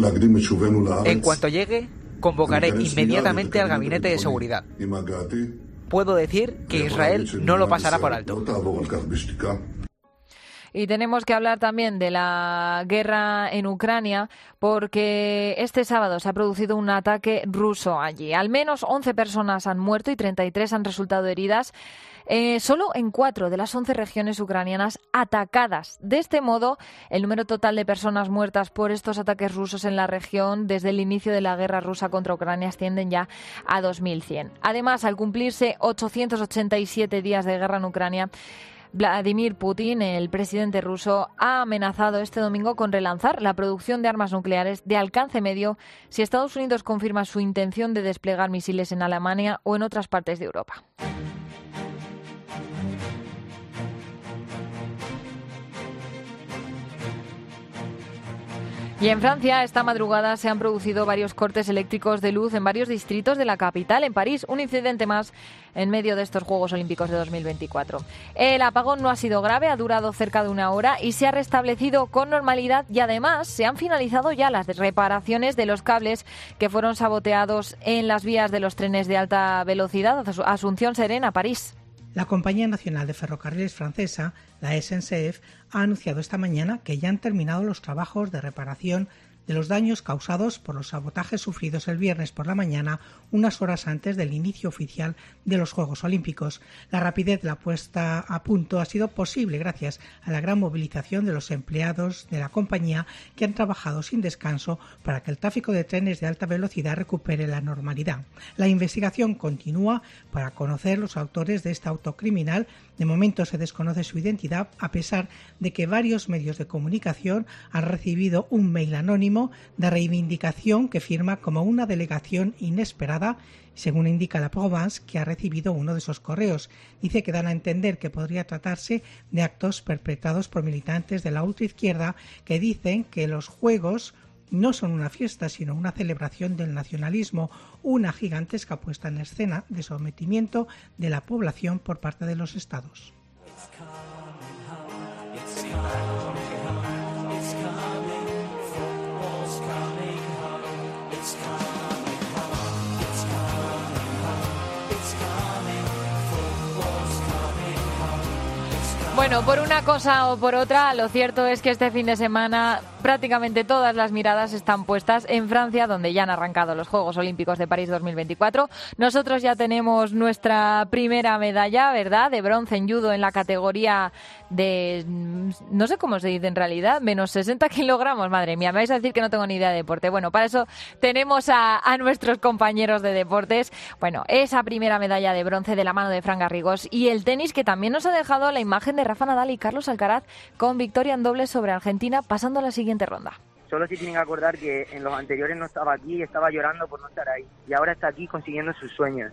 En cuanto llegue, convocaré inmediatamente al Gabinete de Seguridad. puedo decir que Israel no lo pasará por alto. Y tenemos que hablar también de la guerra en Ucrania, porque este sábado se ha producido un ataque ruso allí. Al menos once personas han muerto y treinta y tres han resultado heridas, eh, solo en cuatro de las once regiones ucranianas atacadas. De este modo, el número total de personas muertas por estos ataques rusos en la región desde el inicio de la guerra rusa contra Ucrania ascienden ya a dos mil cien. Además, al cumplirse ochocientos ochenta y siete días de guerra en Ucrania, Vladimir Putin, el presidente ruso, ha amenazado este domingo con relanzar la producción de armas nucleares de alcance medio si Estados Unidos confirma su intención de desplegar misiles en Alemania o en otras partes de Europa. Y en Francia, esta madrugada se han producido varios cortes eléctricos de luz en varios distritos de la capital, en París. Un incidente más en medio de estos Juegos Olímpicos de dos mil veinticuatro. El apagón no ha sido grave, ha durado cerca de una hora y se ha restablecido con normalidad y además se han finalizado ya las reparaciones de los cables que fueron saboteados en las vías de los trenes de alta velocidad Asunción-Serena, París. La Compañía Nacional de Ferrocarriles francesa, la S N C F, ha anunciado esta mañana que ya han terminado los trabajos de reparación de los daños causados por los sabotajes sufridos el viernes por la mañana, unas horas antes del inicio oficial de los Juegos Olímpicos. La rapidez de la puesta a punto ha sido posible gracias a la gran movilización de los empleados de la compañía que han trabajado sin descanso para que el tráfico de trenes de alta velocidad recupere la normalidad. La investigación continúa para conocer los autores de este auto criminal. De momento se desconoce su identidad, a pesar de que varios medios de comunicación han recibido un mail anónimo de reivindicación que firma como una delegación inesperada, según indica la Provence, que ha recibido uno de esos correos. Dice que dan a entender que podría tratarse de actos perpetrados por militantes de la ultraizquierda que dicen que los Juegos no son una fiesta, sino una celebración del nacionalismo, una gigantesca puesta en escena de sometimiento de la población por parte de los estados. Bueno, por una cosa o por otra, lo cierto es que este fin de semana prácticamente todas las miradas están puestas en Francia, donde ya han arrancado los Juegos Olímpicos de París dos mil veinticuatro. Nosotros ya tenemos nuestra primera medalla, ¿verdad?, de bronce en judo en la categoría de, no sé cómo se dice en realidad, menos sesenta kilogramos. Madre mía, me vais a decir que no tengo ni idea de deporte. Bueno, para eso tenemos a, a nuestros compañeros de deportes. Bueno, esa primera medalla de bronce de la mano de Fran Garrigós y el tenis, que también nos ha dejado la imagen de Rafa Nadal y Carlos Alcaraz con victoria en dobles sobre Argentina, pasando a la siguiente ronda. Solo se tienen que acordar que en los anteriores no estaba aquí y estaba llorando por no estar ahí. Y ahora está aquí consiguiendo sus sueños.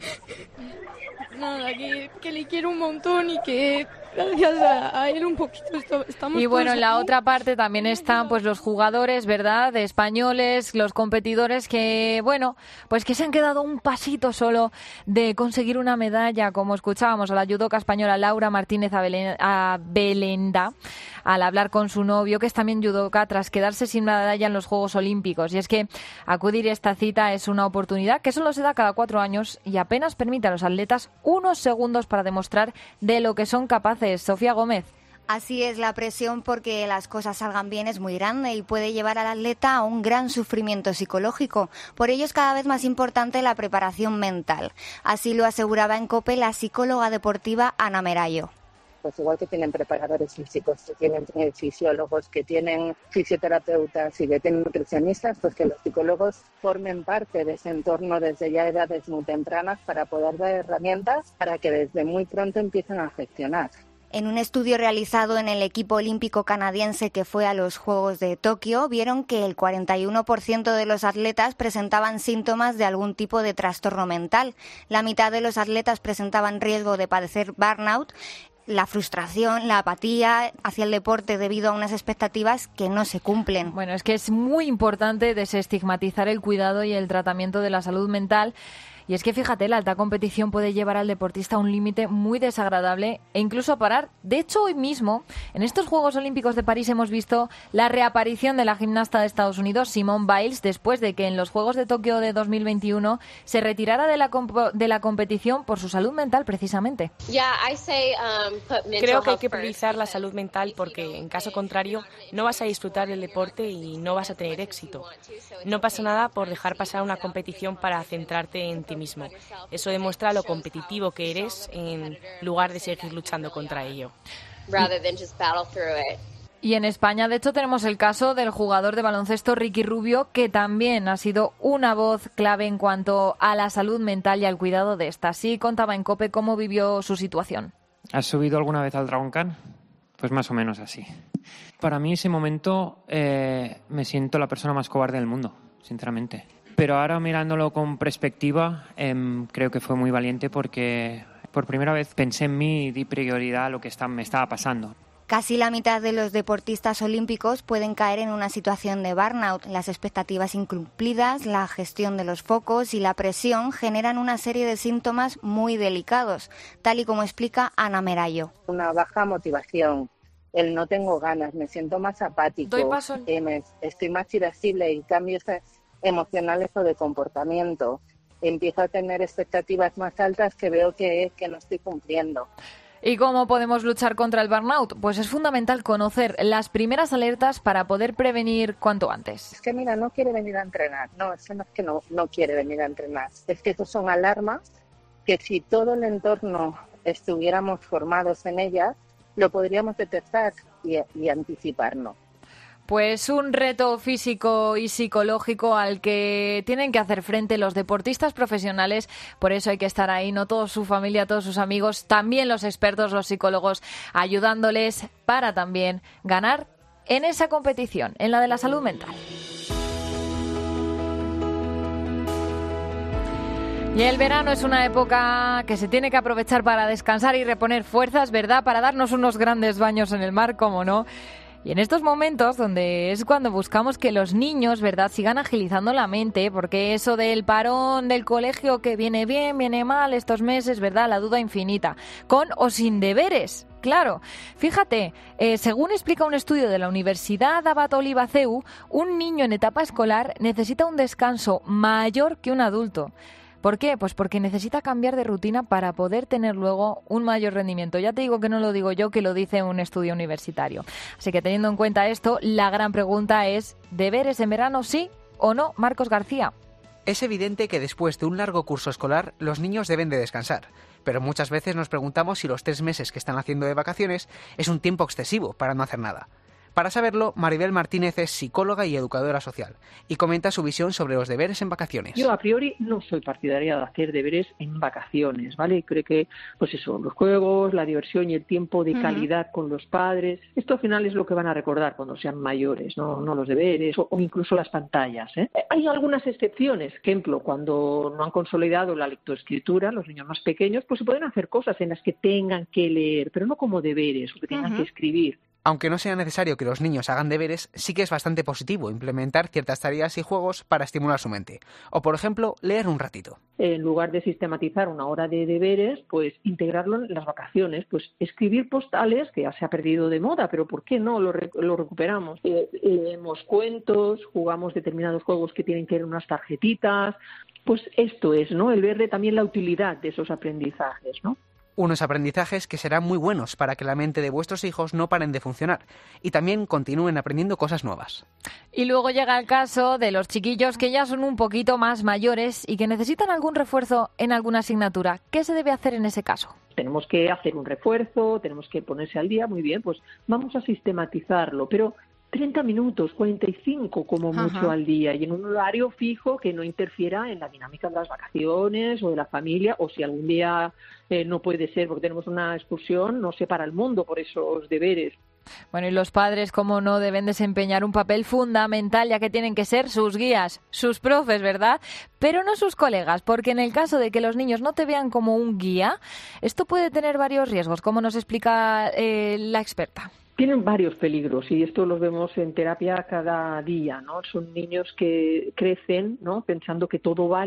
Nada, que, que le quiero un montón y que gracias a, a él un poquito estamos. Y bueno, todos en la aquí. otra parte también están pues los jugadores, ¿verdad?, de españoles, los competidores que, bueno, pues que se han quedado un pasito solo de conseguir una medalla, como escuchábamos a la judoka española Laura Martínez Abelenda al hablar con su novio, que es también judoka, tras quedarse sin medalla en los Juegos Olímpicos. Y es que acudir a esta cita es una oportunidad que solo se da cada cuatro años y apenas permite a los atletas unos segundos para demostrar de lo que son capaces. Sofía Gómez. Así es, la presión porque las cosas salgan bien es muy grande y puede llevar al atleta a un gran sufrimiento psicológico. Por ello es cada vez más importante la preparación mental. Así lo aseguraba en COPE la psicóloga deportiva Ana Merayo. Pues igual que tienen preparadores físicos, que tienen fisiólogos, que tienen fisioterapeutas y que tienen nutricionistas, pues que los psicólogos formen parte de ese entorno desde ya edades muy tempranas para poder dar herramientas para que desde muy pronto empiecen a gestionar. En un estudio realizado en el equipo olímpico canadiense que fue a los Juegos de Tokio, vieron que el cuarenta y uno por ciento de los atletas presentaban síntomas de algún tipo de trastorno mental. La mitad de los atletas presentaban riesgo de padecer burnout, la frustración, la apatía hacia el deporte debido a unas expectativas que no se cumplen. Bueno, es que es muy importante desestigmatizar el cuidado y el tratamiento de la salud mental. Y es que fíjate, la alta competición puede llevar al deportista a un límite muy desagradable e incluso a parar. De hecho, hoy mismo, en estos Juegos Olímpicos de París, hemos visto la reaparición de la gimnasta de Estados Unidos, Simone Biles, después de que en los Juegos de Tokio de dos mil veintiuno se retirara de la, comp- de la competición por su salud mental, precisamente. Creo que hay que priorizar la salud mental porque, en caso contrario, no vas a disfrutar del deporte y no vas a tener éxito. No pasa nada por dejar pasar una competición para centrarte en ti mismo. Eso demuestra lo competitivo que eres en lugar de seguir luchando contra ello. Y en España, de hecho, tenemos el caso del jugador de baloncesto Ricky Rubio, que también ha sido una voz clave en cuanto a la salud mental y al cuidado de esta. Sí contaba en COPE cómo vivió su situación. ¿Has subido alguna vez al Dragon Khan? Pues más o menos así. Para mí ese momento eh, me siento la persona más cobarde del mundo, sinceramente. Pero ahora mirándolo con perspectiva, eh, creo que fue muy valiente porque por primera vez pensé en mí y di prioridad a lo que está, me estaba pasando. Casi la mitad de los deportistas olímpicos pueden caer en una situación de burnout. Las expectativas incumplidas, la gestión de los focos y la presión generan una serie de síntomas muy delicados, tal y como explica Ana Merayo. Una baja motivación, el no tengo ganas, me siento más apático, eh, me, estoy más irascible y cambios emocionales o de comportamiento. Empiezo a tener expectativas más altas que veo que, que no estoy cumpliendo. ¿Y cómo podemos luchar contra el burnout? Pues es fundamental conocer las primeras alertas para poder prevenir cuanto antes. Es que mira, no quiere venir a entrenar. No, es que no es que no, no quiere venir a entrenar. Es que estos son alarmas que si todo el entorno estuviéramos formados en ellas, lo podríamos detectar y, y anticiparnos. Pues un reto físico y psicológico al que tienen que hacer frente los deportistas profesionales. Por eso hay que estar ahí, no toda su familia, todos sus amigos, también los expertos, los psicólogos, ayudándoles para también ganar en esa competición, en la de la salud mental. Y el verano es una época que se tiene que aprovechar para descansar y reponer fuerzas, ¿verdad? Para darnos unos grandes baños en el mar, ¿cómo no? Y en estos momentos donde es cuando buscamos que los niños, ¿verdad?, sigan agilizando la mente, porque eso del parón del colegio que viene bien, viene mal estos meses, ¿verdad?, la duda infinita, con o sin deberes. Claro, fíjate, eh, según explica un estudio de la Universidad Abat Oliba C E U, un niño en etapa escolar necesita un descanso mayor que un adulto. ¿Por qué? Pues porque necesita cambiar de rutina para poder tener luego un mayor rendimiento. Ya te digo que no lo digo yo, que lo dice un estudio universitario. Así que teniendo en cuenta esto, la gran pregunta es, ¿deberes en verano sí o no? Marcos García. Es evidente que después de un largo curso escolar, los niños deben de descansar. Pero muchas veces nos preguntamos si los tres meses que están haciendo de vacaciones es un tiempo excesivo para no hacer nada. Para saberlo, Maribel Martínez es psicóloga y educadora social y comenta su visión sobre los deberes en vacaciones. Yo a priori no soy partidaria de hacer deberes en vacaciones, ¿vale? Creo que, pues eso, los juegos, la diversión y el tiempo de calidad uh-huh. con los padres, esto al final es lo que van a recordar cuando sean mayores, no, no los deberes o, o incluso las pantallas, ¿eh? Hay algunas excepciones, ejemplo, cuando no han consolidado la lectoescritura, los niños más pequeños, pues se pueden hacer cosas en las que tengan que leer, pero no como deberes o que tengan uh-huh. que escribir. Aunque no sea necesario que los niños hagan deberes, sí que es bastante positivo implementar ciertas tareas y juegos para estimular su mente. O, por ejemplo, leer un ratito. En lugar de sistematizar una hora de deberes, pues integrarlo en las vacaciones. Pues escribir postales, que ya se ha perdido de moda, pero ¿por qué no lo, re- lo recuperamos? Eh, leemos cuentos, jugamos determinados juegos que tienen que ver unas tarjetitas. Pues esto es, ¿no? El verle también la utilidad de esos aprendizajes, ¿no? Unos aprendizajes que serán muy buenos para que la mente de vuestros hijos no paren de funcionar y también continúen aprendiendo cosas nuevas. Y luego llega el caso de los chiquillos que ya son un poquito más mayores y que necesitan algún refuerzo en alguna asignatura. ¿Qué se debe hacer en ese caso? Tenemos que hacer un refuerzo, tenemos que ponerse al día, muy bien, pues vamos a sistematizarlo, pero treinta minutos, cuarenta y cinco como mucho Ajá. al día y en un horario fijo que no interfiera en la dinámica de las vacaciones o de la familia, o si algún día eh, no puede ser porque tenemos una excursión, no se para el mundo por esos deberes. Bueno, y los padres, como no, deben desempeñar un papel fundamental, ya que tienen que ser sus guías, sus profes, ¿verdad? Pero no sus colegas, porque en el caso de que los niños no te vean como un guía, esto puede tener varios riesgos, como nos explica eh, la experta. Tienen varios peligros y esto los vemos en terapia cada día, ¿no? Son niños que crecen, ¿no?, pensando que todo vale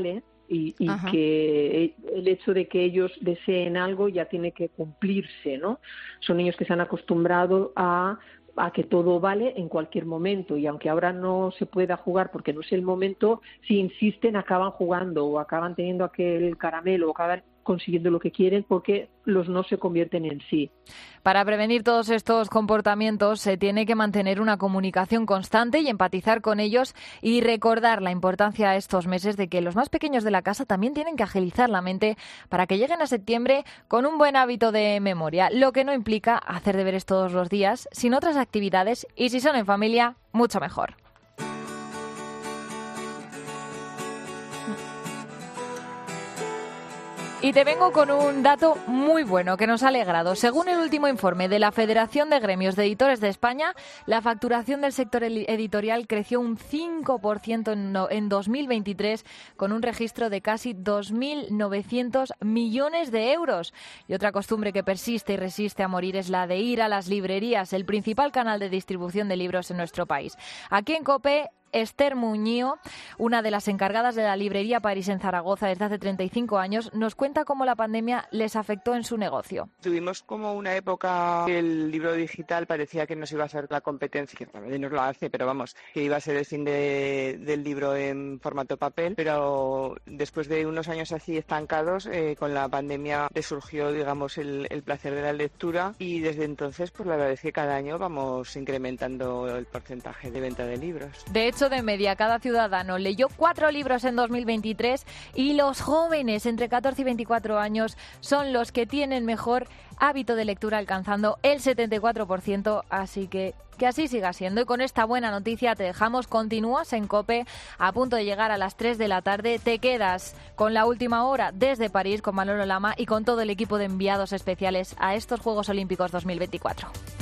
y, y Ajá. que el hecho de que ellos deseen algo ya tiene que cumplirse, ¿no? Son niños que se han acostumbrado a a que todo vale en cualquier momento, y aunque ahora no se pueda jugar porque no es el momento, si insisten acaban jugando o acaban teniendo aquel caramelo o acaban consiguiendo lo que quieren porque los no se convierten en sí. Para prevenir todos estos comportamientos se tiene que mantener una comunicación constante y empatizar con ellos y recordar la importancia estos meses de que los más pequeños de la casa también tienen que agilizar la mente para que lleguen a septiembre con un buen hábito de memoria, lo que no implica hacer deberes todos los días, sino otras actividades, y si son en familia, mucho mejor. Y te vengo con un dato muy bueno que nos ha alegrado. Según el último informe de la Federación de Gremios de Editores de España, la facturación del sector editorial creció un cinco por ciento en, no, en dos mil veintitrés, con un registro de casi dos mil novecientos millones de euros. Y otra costumbre que persiste y resiste a morir es la de ir a las librerías, el principal canal de distribución de libros en nuestro país. Aquí en COPE, Esther Muñío, una de las encargadas de la librería París en Zaragoza desde hace treinta y cinco años, nos cuenta cómo la pandemia les afectó en su negocio. Tuvimos como una época que el libro digital parecía que nos iba a hacer la competencia, que realmente nos lo hace, pero vamos, que iba a ser el fin de, del libro en formato papel, pero después de unos años así estancados, eh, con la pandemia resurgió, digamos, el, el placer de la lectura, y desde entonces, pues la verdad es que cada año vamos incrementando el porcentaje de venta de libros. De hecho, de media, cada ciudadano leyó cuatro libros en dos mil veintitrés, y los jóvenes entre catorce y veinticuatro años son los que tienen mejor hábito de lectura, alcanzando el setenta y cuatro por ciento, así que que así siga siendo. Y con esta buena noticia te dejamos. Continúas en COPE, a punto de llegar a las tres de la tarde. Te quedas con la última hora desde París con Manolo Lama y con todo el equipo de enviados especiales a estos Juegos Olímpicos dos mil veinticuatro.